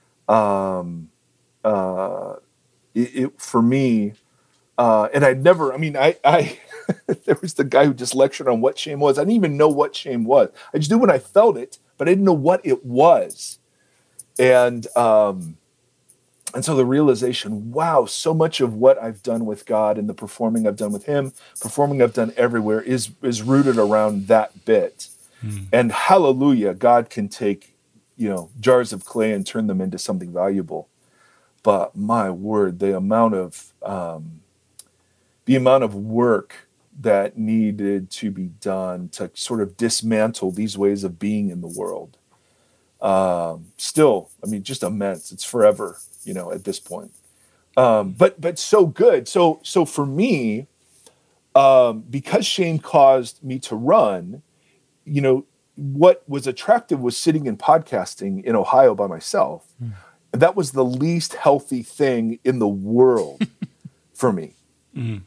Um, uh, it, it for me, uh, and I'd never. I mean, I I there was the guy who just lectured on what shame was. I didn't even know what shame was. I just knew when I felt it, but I didn't know what it was. And um, and so the realization, wow, so much of what I've done with God and the performing I've done with him, performing I've done everywhere is is rooted around that bit. Hmm. And hallelujah, God can take, you know, jars of clay and turn them into something valuable. But my word, the amount of um, the amount of work that needed to be done to sort of dismantle these ways of being in the world. Um, still, I mean, just immense. It's forever, you know, at this point. Um, but, but so good. So, so for me, um, because shame caused me to run, you know, what was attractive was sitting in podcasting in Ohio by myself. Mm. And that was the least healthy thing in the world for me. Mm.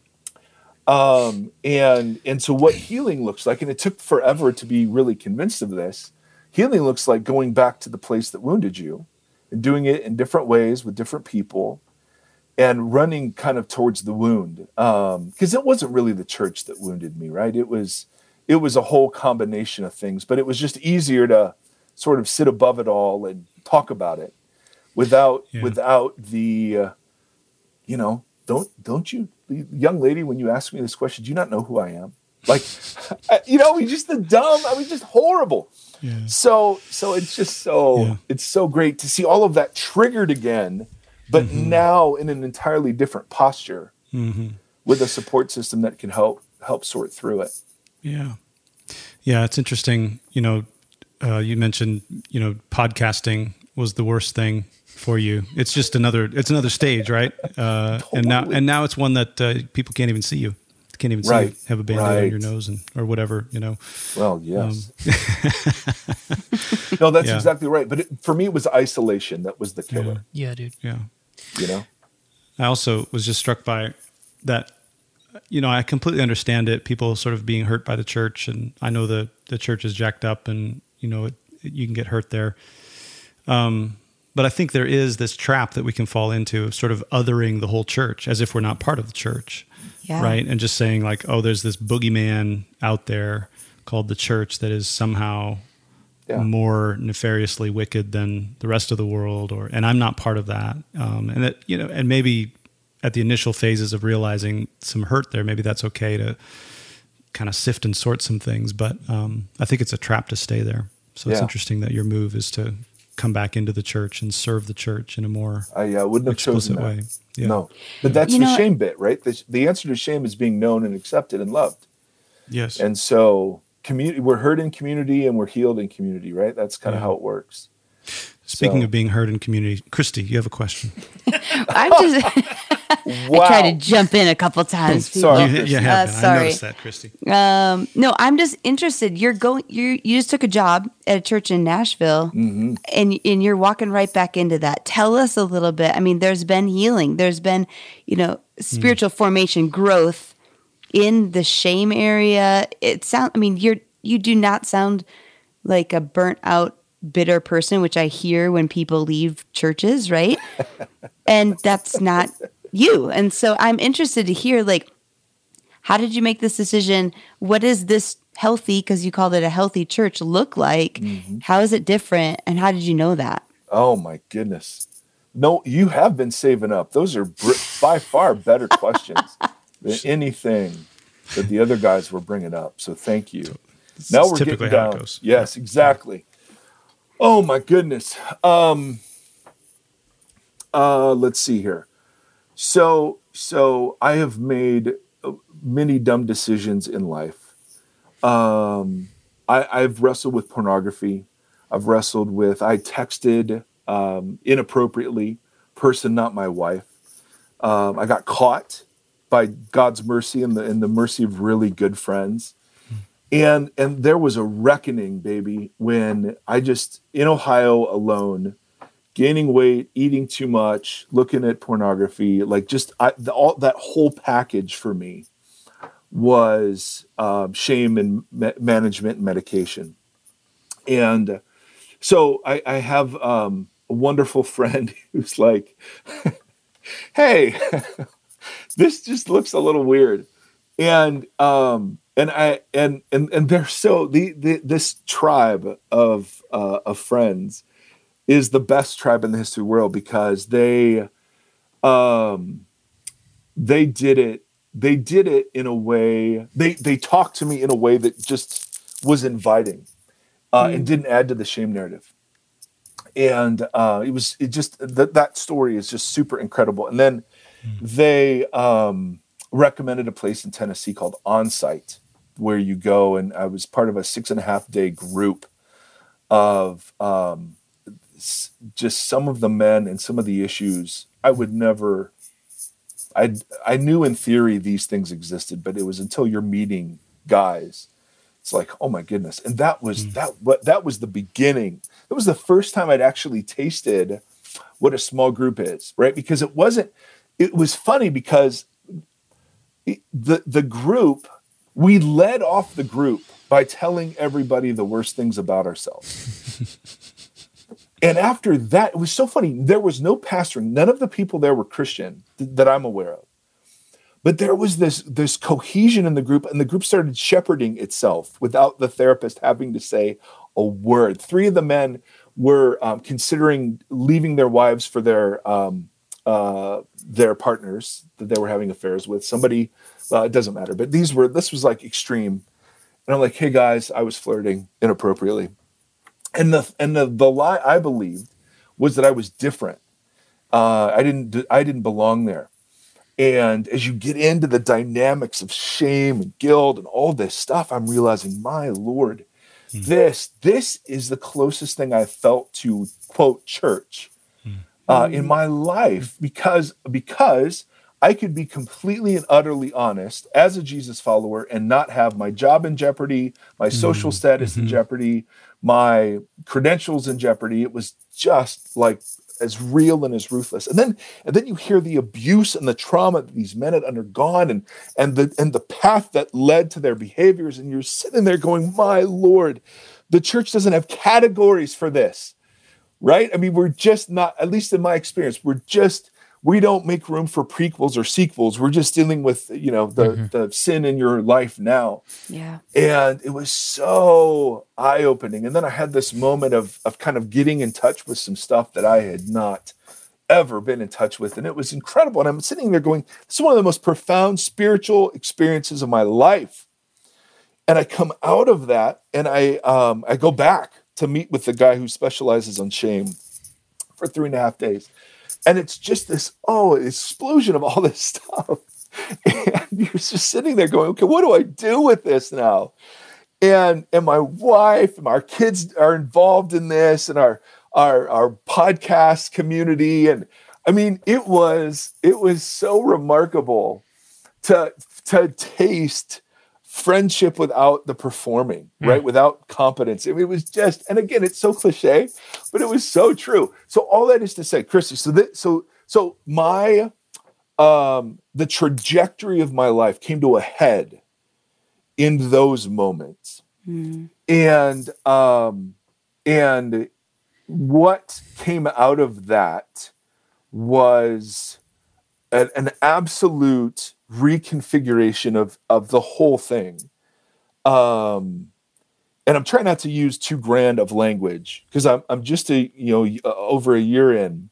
Um, and, and so what healing looks like, and it took forever to be really convinced of this, healing looks like going back to the place that wounded you and doing it in different ways with different people and running kind of towards the wound. Um, because it wasn't really the church that wounded me, right? It was, it was a whole combination of things, but it was just easier to sort of sit above it all and talk about it without, yeah. without the, uh, you know, don't, don't you, young lady, when you ask me this question, do you not know who I am? Like, you know, we just the dumb, I mean, just horrible. Yeah. So, so it's just so, yeah. it's so great to see all of that triggered again, but mm-hmm. now in an entirely different posture mm-hmm. with a support system that can help, help sort through it. Yeah. Yeah. It's interesting. You know, uh, you mentioned, you know, podcasting was the worst thing for you. It's just another, it's another stage, right? Uh, totally. And now, and now it's one that uh, people can't even see you. Can't even see right. you have a Band-Aid right. on your nose and or whatever, you know. Well, yes. Um, no, that's yeah. exactly right. But it, for me, it was isolation that was the killer. Yeah. yeah, dude. Yeah. You know? I also was just struck by that, you know, I completely understand it. People sort of being hurt by the church. And I know the, the church is jacked up and, you know, it, it, you can get hurt there. Um, but I think there is this trap that we can fall into of sort of othering the whole church as if we're not part of the church. Yeah. Right. And just saying like, oh, there's this boogeyman out there called the church that is somehow yeah. more nefariously wicked than the rest of the world. Or, and I'm not part of that. Um, and that, you know, and maybe at the initial phases of realizing some hurt there, maybe that's okay to kind of sift and sort some things. But um, I think it's a trap to stay there. So yeah. it's interesting that your move is to come back into the church and serve the church in a more I uh, wouldn't have chosen that. way. Yeah. No, but that's you the know, shame bit, right? The, the answer to shame is being known and accepted and loved. Yes. And so community, we're heard in community and we're healed in community, right? That's kind of yeah. how it works. Speaking so. of being heard in community, Christy, you have a question. I'm just, Wow. I tried to jump in a couple times. people. Sorry. You, you have Uh, been. I sorry. noticed that, Christy. Um, no, I'm just interested. You're going. You you just took a job at a church in Nashville, Mm-hmm. and and you're walking right back into that. Tell us a little bit. I mean, there's been healing. There's been, you know, spiritual Mm. formation, growth in the shame area. It sound. I mean, you're you do not sound like a burnt out, bitter person, which I hear when people leave churches, right? And that's not you. And so I'm interested to hear, like, how did you make this decision? What does this healthy, because you called it a healthy church, look like? Mm-hmm. How is it different? And how did you know that? Oh my goodness. No, you have been saving up. Those are br- by far better questions than anything that the other guys were bringing up. So thank you. Now we're typically getting how it down. goes. Yes, exactly. Oh my goodness. Um, uh, let's see here. So, so I have made uh, many dumb decisions in life. Um, I, I've wrestled with pornography. I've wrestled with, I texted um, inappropriately, person, not my wife. Um, I got caught by God's mercy and the, and the mercy of really good friends. And and there was a reckoning, baby, when I just, in Ohio alone, gaining weight, eating too much, looking at pornography, like just I, the, all that whole package for me was um, shame and ma- management and medication. And so I, I have um, a wonderful friend who's like, hey, this just looks a little weird. And um, and I and and and they're so the, the this tribe of uh, of friends is the best tribe in the history of the world because they um they did it they did it in a way they they talked to me in a way that just was inviting uh, mm. and didn't add to the shame narrative. And uh, it was it just that that story is just super incredible. And then mm. they um, recommended a place in Tennessee called Onsite, where you go, and I was part of a six and a half day group of um, s- just some of the men and some of the issues I would never. I I knew in theory these things existed, but it was until you're meeting guys, it's like, oh my goodness. And that was mm. that what that was the beginning. It was the first time I'd actually tasted what a small group is, right? Because it wasn't. It was funny because it, the the group. We led off the group by telling everybody the worst things about ourselves. And after that, it was so funny. There was no pastoring. None of the people there were Christian th- that I'm aware of. But there was this, this cohesion in the group, and the group started shepherding itself without the therapist having to say a word. Three of the men were um, considering leaving their wives for their um, uh, their partners that they were having affairs with. Somebody... Uh, it doesn't matter, but these were, this was like extreme. And I'm like, hey guys, I was flirting inappropriately. And the, and the, the lie I believed was that I was different. Uh, I didn't, I didn't belong there. And as you get into the dynamics of shame and guilt and all this stuff, I'm realizing, my Lord, mm. this, this is the closest thing I felt to quote church mm. uh, in my life because, because I could be completely and utterly honest as a Jesus follower and not have my job in jeopardy, my social mm-hmm. status in jeopardy, my credentials in jeopardy. It was just like as real and as ruthless. And then, and then you hear the abuse and the trauma that these men had undergone, and and the and the path that led to their behaviors. And you're sitting there going, "My Lord, the church doesn't have categories for this, right? I mean, we're just not. At least in my experience, we're just." We don't make room for prequels or sequels. We're just dealing with, you know, the, mm-hmm. the sin in your life now. Yeah. And it was so eye-opening. And then I had this moment of of kind of getting in touch with some stuff that I had not ever been in touch with. And it was incredible. And I'm sitting there going, this is one of the most profound spiritual experiences of my life. And I come out of that and I um, I go back to meet with the guy who specializes on shame for three and a half days. And it's just this, oh, explosion of all this stuff. And you're just sitting there going, okay, what do I do with this now? And and my wife and our kids are involved in this and our our, our podcast community. And I mean, it was it was so remarkable to to taste friendship without the performing, Mm. right? Without competence. I mean, it was just, and again, it's so cliche, but it was so true. So all that is to say, Christy, so that so so my um the trajectory of my life came to a head in those moments. Mm. And um and what came out of that was an, an absolute reconfiguration of of the whole thing. Um, and I'm trying not to use too grand of language because I'm I'm just a you know uh, over a year in.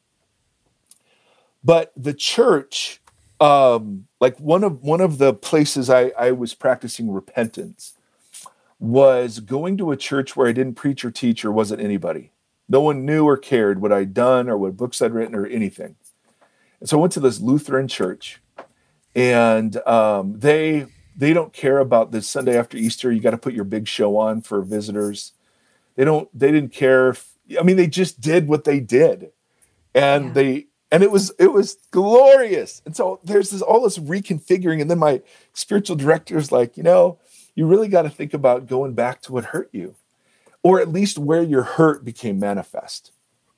But the church, um, like one of one of the places I, I was practicing repentance was going to a church where I didn't preach or teach or wasn't anybody. No one knew or cared what I'd done or what books I'd written or anything. And so I went to this Lutheran church, and um, they they don't care about this Sunday after Easter. You got to put your big show on for visitors. They don't. They didn't care. If, I mean, they just did what they did, and Yeah. they and it was it was glorious. And so there's this all this reconfiguring, and then my spiritual director is like, you know, you really got to think about going back to what hurt you, or at least where your hurt became manifest.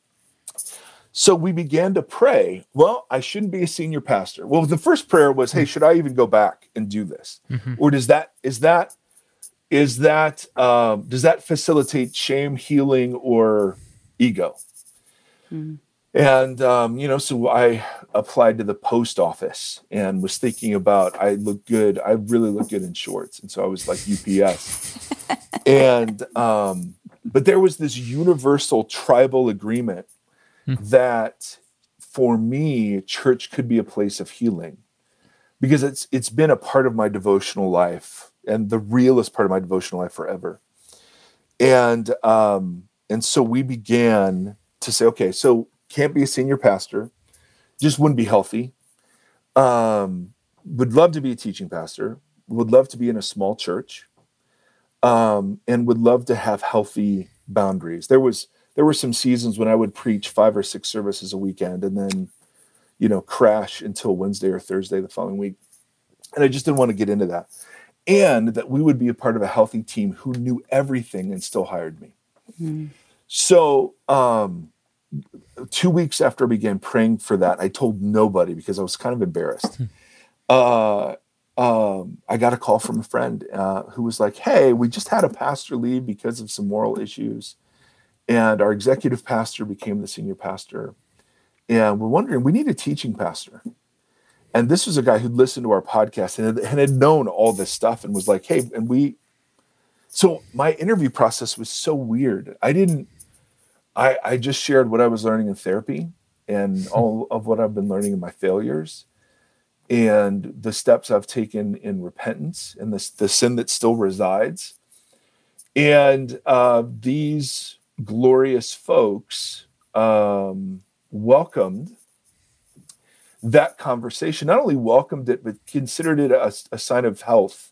So we began to pray. Well, I shouldn't be a senior pastor. Well, the first prayer was, hey, should I even go back and do this? Mhm. Or does that, is that, is that, um, does that facilitate shame, healing, or ego? Mm. And, um, you know, so I applied to the post office and was thinking about, I look good. I really look good in shorts. And so I was like U P S. and, um, but there was this universal tribal agreement Hmm. that for me, church could be a place of healing, because it's it's been a part of my devotional life and the realest part of my devotional life forever. And um, and so we began to say, okay, so can't be a senior pastor, just wouldn't be healthy. Um, would love to be a teaching pastor, would love to be in a small church, um, and would love to have healthy boundaries. There was There were some seasons when I would preach five or six services a weekend and then, you know, crash until Wednesday or Thursday the following week. And I just didn't want to get into that. And that we would be a part of a healthy team who knew everything and still hired me. Mm. So um, two weeks after I began praying for that, I told nobody because I was kind of embarrassed. Uh, um, I got a call from a friend uh, who was like, hey, we just had a pastor leave because of some moral issues. And our executive pastor became the senior pastor. And we're wondering, we need a teaching pastor. And this was a guy who'd listened to our podcast and had, and had known all this stuff and was like, hey, and we, so my interview process was so weird. I didn't, I, I just shared what I was learning in therapy and all of what I've been learning in my failures and the steps I've taken in repentance and the, the sin that still resides. And uh, these glorious folks um, welcomed that conversation, not only welcomed it, but considered it a, a sign of health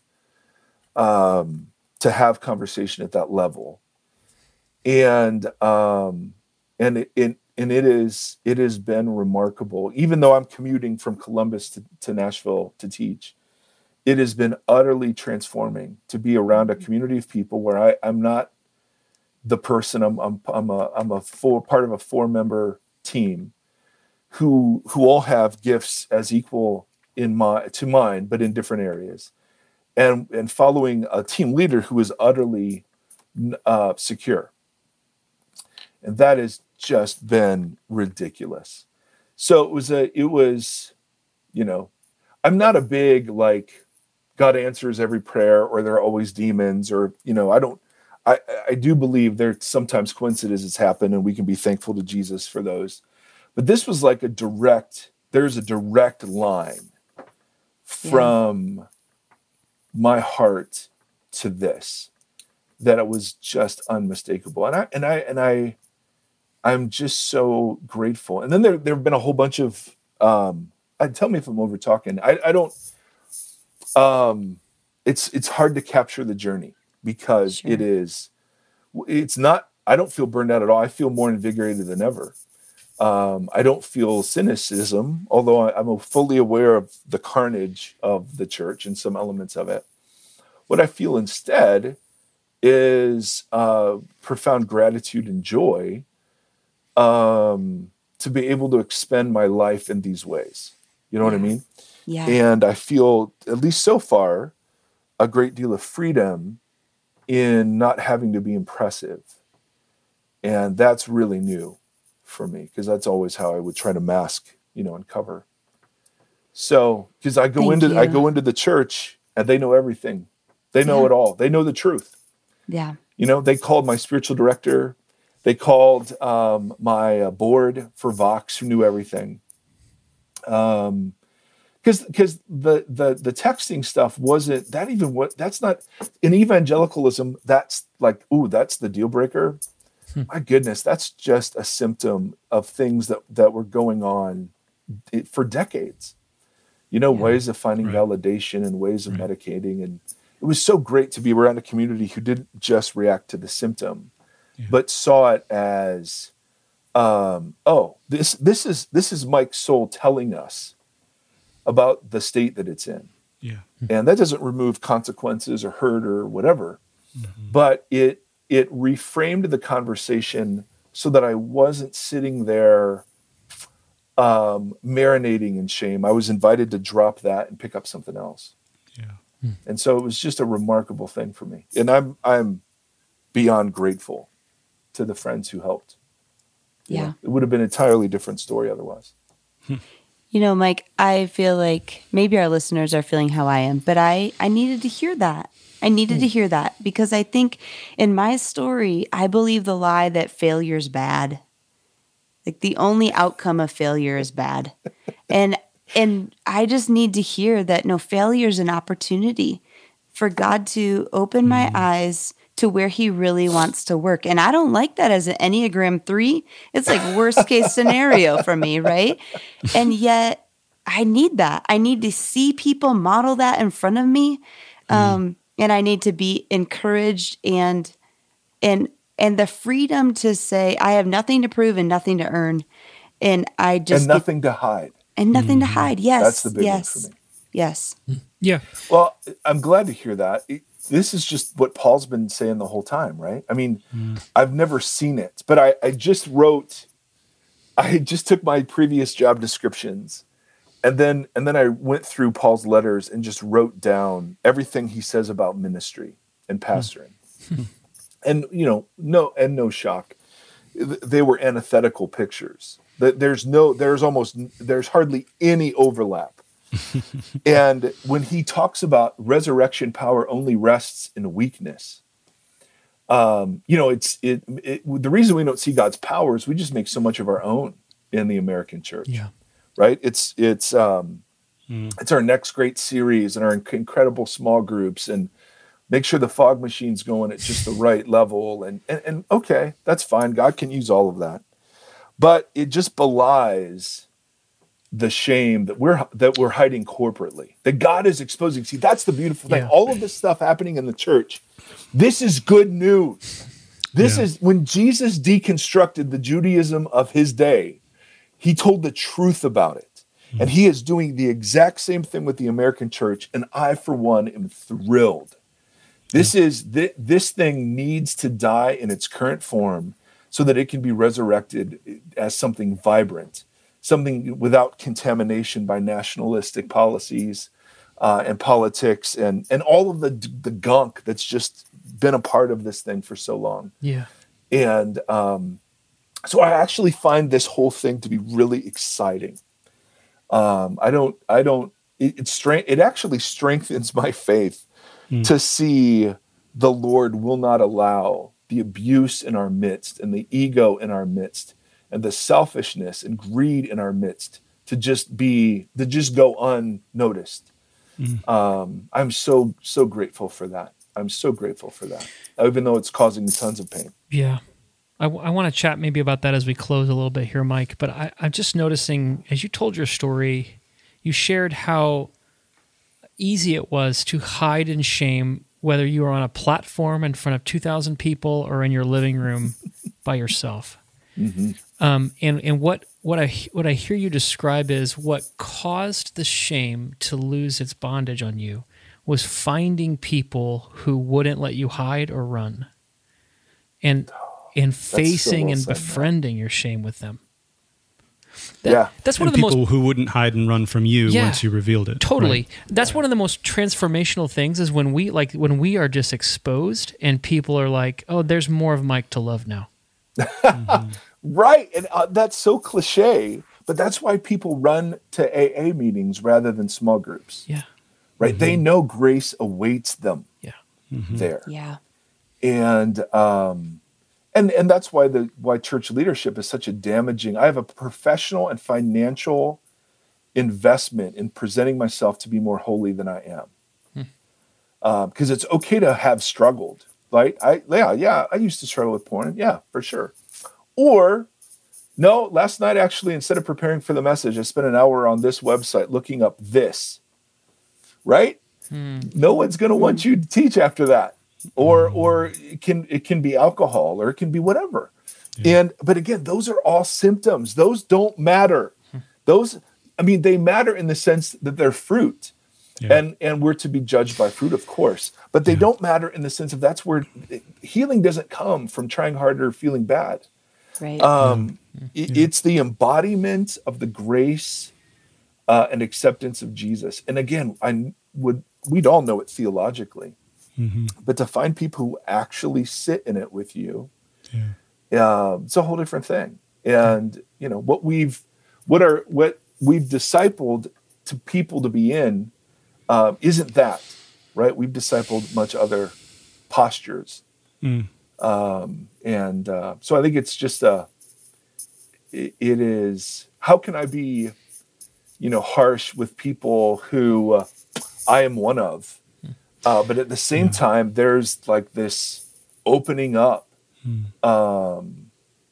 um, to have conversation at that level. And um, and it, it and it is it has been remarkable. Even though I'm commuting from Columbus to, to Nashville to teach, it has been utterly transforming to be around a community of people where I, I'm not the person. I'm I'm I'm a I'm a four part of a four member team who who all have gifts as equal in my to mine, but in different areas, and and following a team leader who is utterly uh, secure, and that has just been ridiculous. So it was a it was, you know, I'm not a big like God answers every prayer or there are always demons or you know I don't. I, I do believe there sometimes coincidences happen and we can be thankful to Jesus for those. But this was like a direct, there's a direct line from yeah. my heart to this, that it was just unmistakable. And I, and I, and I, I'm just so grateful. And then there, there have been a whole bunch of, um, I tell me if I'm over talking. I, I don't, um, it's, it's hard to capture the journey. Because sure. it is, it's not, I don't feel burned out at all. I feel more invigorated than ever. Um, I don't feel cynicism, although I, I'm fully aware of the carnage of the church and some elements of it. What I feel instead is uh, profound gratitude and joy um, to be able to expend my life in these ways. You know yeah. what I mean? Yeah. And I feel, at least so far, a great deal of freedom in not having to be impressive. And that's really new for me, because that's always how I would try to mask, you know, and cover. So, because I go Thank into you. I go into the church and they know everything. They know yeah. it all. They know the truth. Yeah. You know, they called my spiritual director. They called um, my uh, board for Vox, who knew everything. Um, because because the the the texting stuff wasn't that even what that's not in evangelicalism. That's like, ooh, that's the deal breaker. Hmm. My goodness, that's just a symptom of things that that were going on for decades. You know, yeah. ways of finding right. validation and ways of right. medicating. And it was so great to be around a community who didn't just react to the symptom, yeah. but saw it as, um, oh, this this is this is Mike's soul telling us about the state that it's in. Yeah. And that doesn't remove consequences or hurt or whatever, mm-hmm. but it it reframed the conversation so that I wasn't sitting there um, marinating in shame. I was invited to drop that and pick up something else. Yeah. Hmm. And so it was just a remarkable thing for me. And I'm I'm beyond grateful to the friends who helped. You yeah. know, it would have been an entirely different story otherwise. You know, Mike, I feel like maybe our listeners are feeling how I am, but I, I needed to hear that. I needed to hear that because I think in my story, I believe the lie that failure is bad. Like the only outcome of failure is bad. and and I just need to hear that no, failure is an opportunity for God to open my mm. eyes to where he really wants to work. And I don't like that as an Enneagram three. It's like worst case scenario for me, right? And yet I need that. I need to see people model that in front of me. Um, mm. And I need to be encouraged and and and the freedom to say I have nothing to prove and nothing to earn. And I just And nothing get, to hide. And nothing mm. to hide. Yes. That's the big yes. one for me. Yes. Yeah. Well, I'm glad to hear that. It, this is just what Paul's been saying the whole time, right? I mean, mm. I've never seen it, but I, I just wrote, I just took my previous job descriptions and then and then I went through Paul's letters and just wrote down everything he says about ministry and pastoring. Mm. And, you know, no, and no shock. They were antithetical pictures. There's no, there's almost, there's hardly any overlap. And when he talks about resurrection power only rests in weakness, um, you know, it's it, it. The reason we don't see God's power is we just make so much of our own in the American church. Yeah, right. It's it's um, mm. it's our next great series and our inc- incredible small groups and make sure the fog machine's going at just the right level. And and, and okay, that's fine. God can use all of that, but it just belies the shame that we're that we're hiding corporately, that God is exposing. See, that's the beautiful thing. Yeah. All of this stuff happening in the church, this is good news. This yeah. is when Jesus deconstructed the Judaism of his day, he told the truth about it. Mm. And he is doing the exact same thing with the American church. And I, for one, am thrilled. This yeah. is th- this thing needs to die in its current form so that it can be resurrected as something vibrant, something without contamination by nationalistic policies uh, and politics and and all of the the gunk that's just been a part of this thing for so long. Yeah. And um, so I actually find this whole thing to be really exciting. Um, I don't, I don't, it, it, strength, it actually strengthens my faith mm. to see the Lord will not allow the abuse in our midst and the ego in our midst and the selfishness and greed in our midst to just be, to just go unnoticed. Mm. Um, I'm so, so grateful for that. I'm so grateful for that, even though it's causing tons of pain. Yeah. I, w- I want to chat maybe about that as we close a little bit here, Mike, but I, I'm just noticing, as you told your story, you shared how easy it was to hide in shame, whether you were on a platform in front of two thousand people or in your living room by yourself. Mm-hmm. Um, and, and what what I what I hear you describe is what caused the shame to lose its bondage on you was finding people who wouldn't let you hide or run, and and facing well and said, befriending your shame with them. That, Yeah. that's one And of the people most who wouldn't hide and run from you Yeah, once you revealed it. totally. Right. That's one of the most transformational things is when we like when we are just exposed and people are like, "Oh, there's more of Mike to love now." Right. And uh, that's so cliche, but that's why people run to A A meetings rather than small groups, Yeah, right? They know grace awaits them yeah, there. Yeah. And, um, and, and that's why the, why church leadership is such a damaging, I have a professional and financial investment in presenting myself to be more holy than I am. Uh, because it's okay to have struggled, right? I, yeah, yeah, I used to struggle with porn. Yeah, for sure. Or, no, last night, actually, instead of preparing for the message, I spent an hour on this website looking up this, right? No one's going to want you to teach after that. Or, or it can, it can be alcohol, or it can be whatever. And, but again, those are all symptoms. Those don't matter. Those, I mean, they matter in the sense that they're fruit. Yeah. And, and we're to be judged by fruit, of course. But they don't matter in the sense of that's where healing doesn't come from trying harder or feeling bad. Right. Um, it- it's the embodiment of the grace uh, and acceptance of Jesus. And again, I would we'd all know it theologically, but to find people who actually sit in it with you, uh, it's a whole different thing. And you know what we've what are what we've discipled to people to be in uh, isn't that right? We've discipled much other postures. Mm. Um, and uh, so I think it's just a, it, it is, how can I be, you know, harsh with people who uh, I am one of, uh, but at the same Yeah. time, there's like this opening up Mm. um,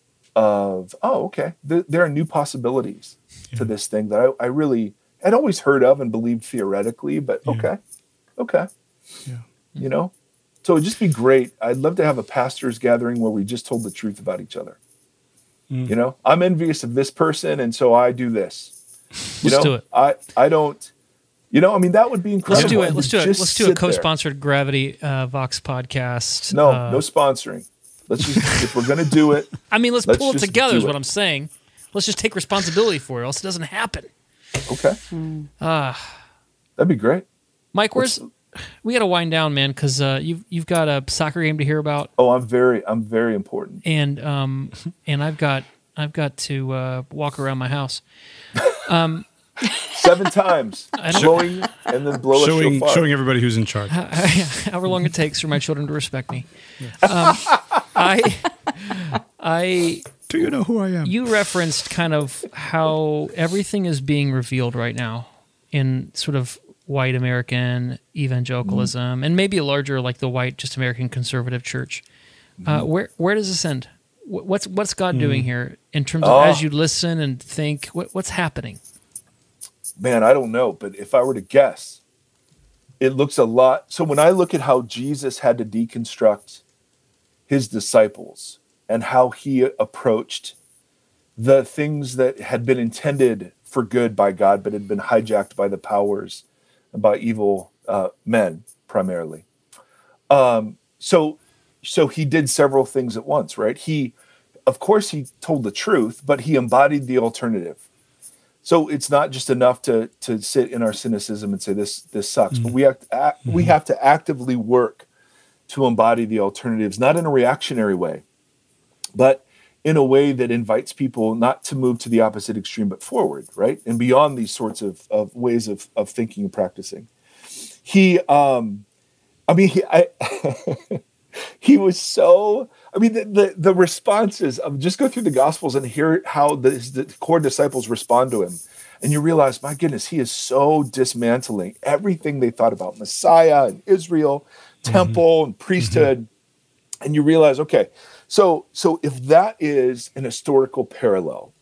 of, oh, okay, Th- there are new possibilities Yeah. to this thing that I, I really had always heard of and believed theoretically, but Yeah. okay, okay, Yeah. you know? So it'd just be great. I'd love to have a pastors gathering where we just told the truth about each other. Mm. You know, I'm envious of this person, and so I do this. You Let's know, do it. I, I don't, you know, I mean, that would be incredible. Let's do it. And Let's we do it. just Let's do a sit there. co-sponsored Gravity uh, Vox podcast. No, Uh, no sponsoring. Let's just, if we're going to do it, I mean, let's, let's pull it just together do is it. what I'm saying. Let's just take responsibility for it, else it doesn't happen. okay, Ah, that'd be great. Mike, where's we got to wind down, man, because uh, you've you've got a soccer game to hear about, Oh, I'm very, I'm very important. and um, and I've got I've got to uh, walk around my house. Seven times, don't- blowing and then blow a Showing, shofar. showing everybody who's in charge. However long it takes for my children to respect me. Um, I I Do you know who I am? you referenced kind of how everything is being revealed right now in sort of white American evangelicalism and maybe a larger like the white just American conservative church. Uh, where where does this end? Wh- What's what's God doing here in terms of Oh. as you listen and think what, what's happening? Man, I don't know, but if I were to guess, it looks a lot. So when I look at how Jesus had to deconstruct his disciples and how he approached the things that had been intended for good by God, but had been hijacked by the powers, by evil uh, men primarily. Um, so, so he did several things at once, right? He, of course, he told the truth, but he embodied the alternative. So it's not just enough to to sit in our cynicism and say this this sucks, but we have to act, we have to actively work to embody the alternatives, not in a reactionary way, but in a way that invites people not to move to the opposite extreme, but forward, right? And beyond these sorts of, of ways of, of thinking and practicing. He, um, I mean, he, I, he was so, I mean, the, the, the responses of just go through the Gospels and hear how the, his, the core disciples respond to him. And you realize, my goodness, he is so dismantling everything they thought about Messiah and Israel, temple and priesthood. And you realize, okay, so so if that is an historical parallel,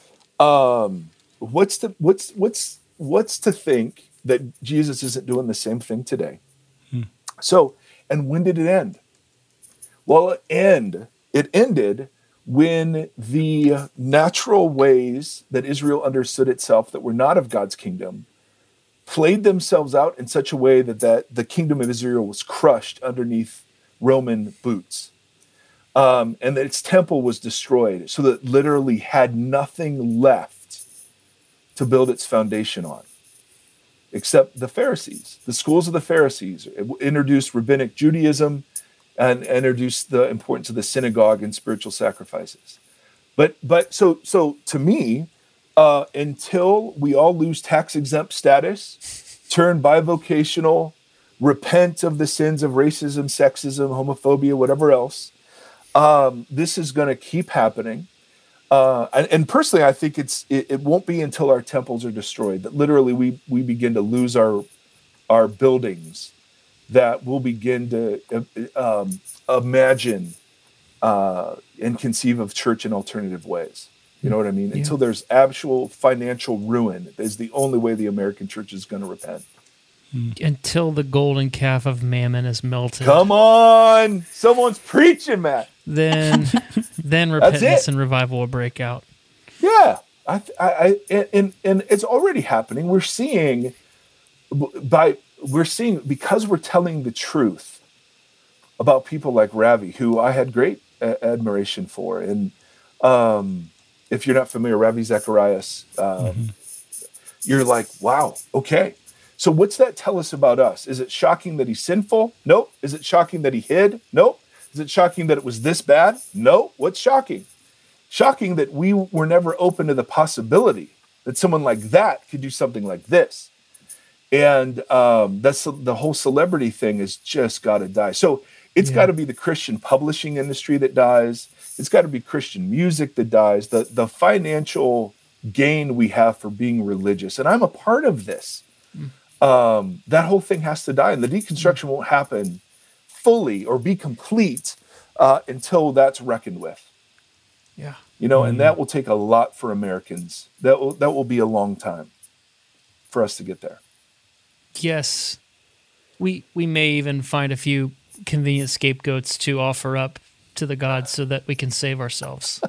um, what's the what's what's what's to think that Jesus isn't doing the same thing today? So, and when did it end? Well, it end it ended when the natural ways that Israel understood itself that were not of God's kingdom played themselves out in such a way that, that the kingdom of Israel was crushed underneath Roman boots. Um, and that its temple was destroyed, so that it literally had nothing left to build its foundation on, except the Pharisees. The schools of the Pharisees introduced rabbinic Judaism and introduced the importance of the synagogue and spiritual sacrifices. But but so so to me, uh, until we all lose tax-exempt status, turn bivocational, repent of the sins of racism, sexism, homophobia, whatever else, Um, this is going to keep happening. Uh, and, and personally, I think it's it, it won't be until our temples are destroyed that literally we we begin to lose our our buildings, that we'll begin to uh, um, imagine uh, and conceive of church in alternative ways. You know what I mean? Yeah. Until there's actual financial ruin is the only way the American church is going to repent. Until the golden calf of mammon is melted. Come on, someone's preaching, Matt. Then, then repentance and revival will break out. Yeah, I, I, I, and and it's already happening. We're seeing by we're seeing because we're telling the truth about people like Ravi, who I had great a- admiration for, and um, if you're not familiar, Ravi Zacharias, um, mm-hmm. you're like, wow, okay. So what's that tell us about us? Is it shocking that he's sinful? Nope. Is it shocking that he hid? Nope. Is it shocking that it was this bad? No. What's shocking? Shocking that we were never open to the possibility that someone like that could do something like this. And um, that's the whole celebrity thing has just got to die. So it's yeah. got to be the Christian publishing industry that dies. It's got to be Christian music that dies. The, the financial gain we have for being religious. And I'm a part of this. Mm. Um, that whole thing has to die, and the deconstruction won't happen fully or be complete uh, until that's reckoned with. Yeah, you know, mm-hmm. and that will take a lot for Americans. That will that will be a long time for us to get there. Yes, we we may even find a few convenient scapegoats to offer up to the gods so that we can save ourselves.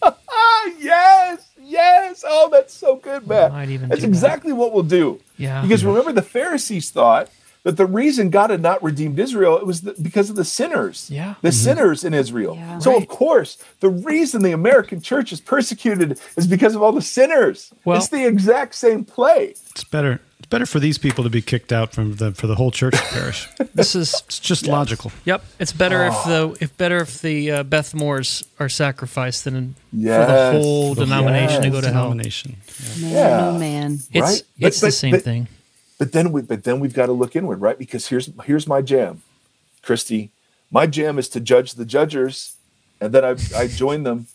Yes. Yes. Oh, that's so good, Matt. That's exactly that. what we'll do. Yeah. Because remember, the Pharisees thought that the reason God had not redeemed Israel, it was the, because of the sinners. Yeah. The mm-hmm. sinners in Israel. Yeah. So, right. of course, the reason the American church is persecuted is because of all the sinners. Well, it's the exact same play. It's better. It's better for these people to be kicked out from the for the whole church to perish. This is it's just yes. logical. Yep, it's better oh. if the if better if the uh, Beth Moores are sacrificed than yes. for the whole The denomination yes. to go to hell. Denomination. Man, Yeah. oh man. It's Right? it's But- the same but- thing. But then we but then we've got to look inward, right? Because here's here's my jam, Christy. My jam is to judge the judgers, and then I I join them,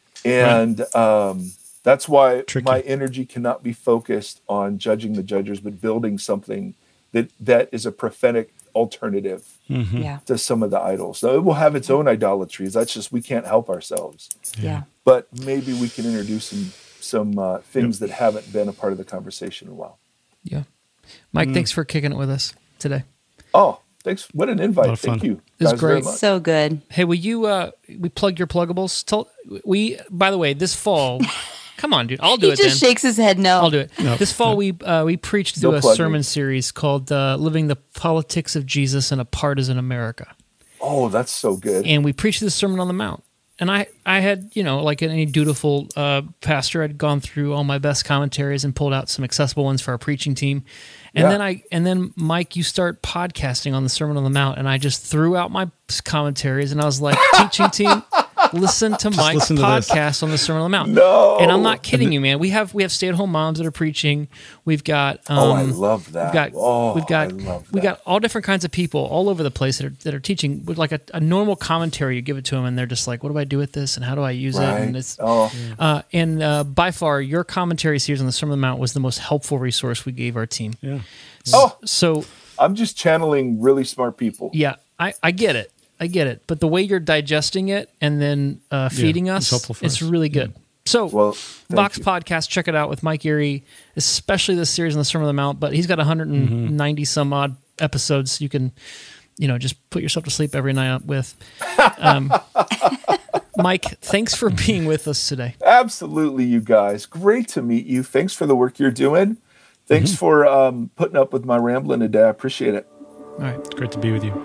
and um, that's why Tricky. my energy cannot be focused on judging the judgers, but building something that that is a prophetic alternative Mm-hmm. Yeah. to some of the idols. So it will have its own idolatries. That's just we can't help ourselves. Yeah. But maybe we can introduce some some uh, things that haven't been a part of the conversation in a while. Yeah, Mike, thanks for kicking it with us today. Oh, thanks. What an A lot invite. of Thank fun. you. It was guys very great. much. So good. Hey, will you uh we plug your pluggables? Tell we by the way, this fall come on, dude. I'll do He it just then. shakes his head no. I'll do it. No, this fall no. we uh, we preached through Don't a plug sermon me. series called uh, Living the Politics of Jesus in a Partisan America. Oh, that's so good. And we preached the Sermon on the Mount. And I, I had, you know, like any dutiful uh, pastor, I'd gone through all my best commentaries and pulled out some accessible ones for our preaching team. And Yeah. then I, and then Mike, you start podcasting on the Sermon on the Mount, and I just threw out my commentaries, and I was like, teaching team, listen to Mike's listen to this. podcast on the Sermon on the Mount. No. And I'm not kidding you, man. We have we have stay at home moms that are preaching. We've got um, Oh, I love that. We've got Oh, we've got I love we that. got all different kinds of people all over the place that are that are teaching with like a, a normal commentary. You give it to them, and they're just like, "What do I do with this? And how do I use it?" Right. And it's Oh, uh, and uh, by far, your commentary series on the Sermon on the Mount was the most helpful resource we gave our team. Yeah. oh, So I'm just channeling really smart people. yeah, I, I get it, I get it. But the way you're digesting it and then uh, feeding it's us, helpful for it's us. really good. So Well, thank Vox you. Podcast, check it out with Mike Erie, especially this series on the Sermon on the Mount. But he's got one hundred ninety some odd episodes. You can you know, just put yourself to sleep every night with. Um, Mike, thanks for being with us today. Absolutely, you guys. Great to meet you. Thanks for the work you're doing. Thanks mm-hmm. for um, putting up with my rambling today. I appreciate it. All right. It's great to be with you.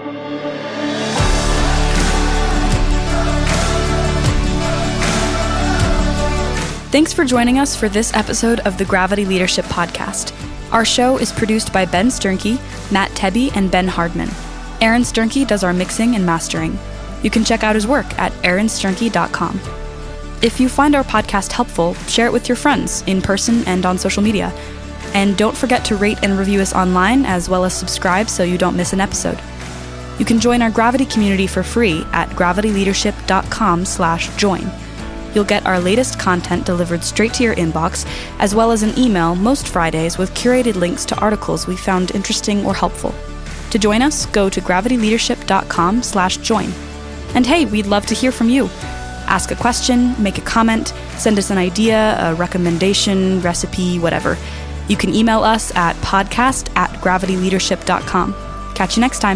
Thanks for joining us for this episode of the Gravity Leadership Podcast. Our show is produced by Ben Sternke, Matt Tebbe, and Ben Hardman. Aaron Sternke does our mixing and mastering. You can check out his work at aaron sternke dot com. If you find our podcast helpful, share it with your friends in person and on social media. And don't forget to rate and review us online, as well as subscribe so you don't miss an episode. You can join our Gravity community for free at gravity leadership dot com slash join. You'll get our latest content delivered straight to your inbox, as well as an email most Fridays with curated links to articles we found interesting or helpful. To join us, go to gravity leadership dot com slash join. And hey, we'd love to hear from you. Ask a question, make a comment, send us an idea, a recommendation, recipe, whatever. You can email us at podcast at gravity leadership dot com. Catch you next time.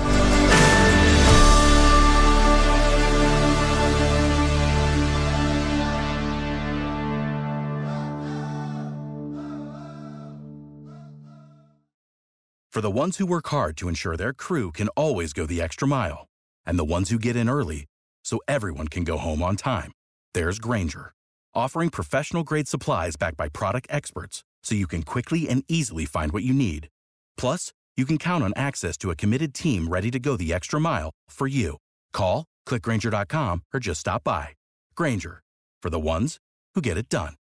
For the ones who work hard to ensure their crew can always go the extra mile, and the ones who get in early so everyone can go home on time, there's Grainger, offering professional-grade supplies backed by product experts so you can quickly and easily find what you need. Plus, you can count on access to a committed team ready to go the extra mile for you. Call, click Grainger dot com, or just stop by. Grainger, for the ones who get it done.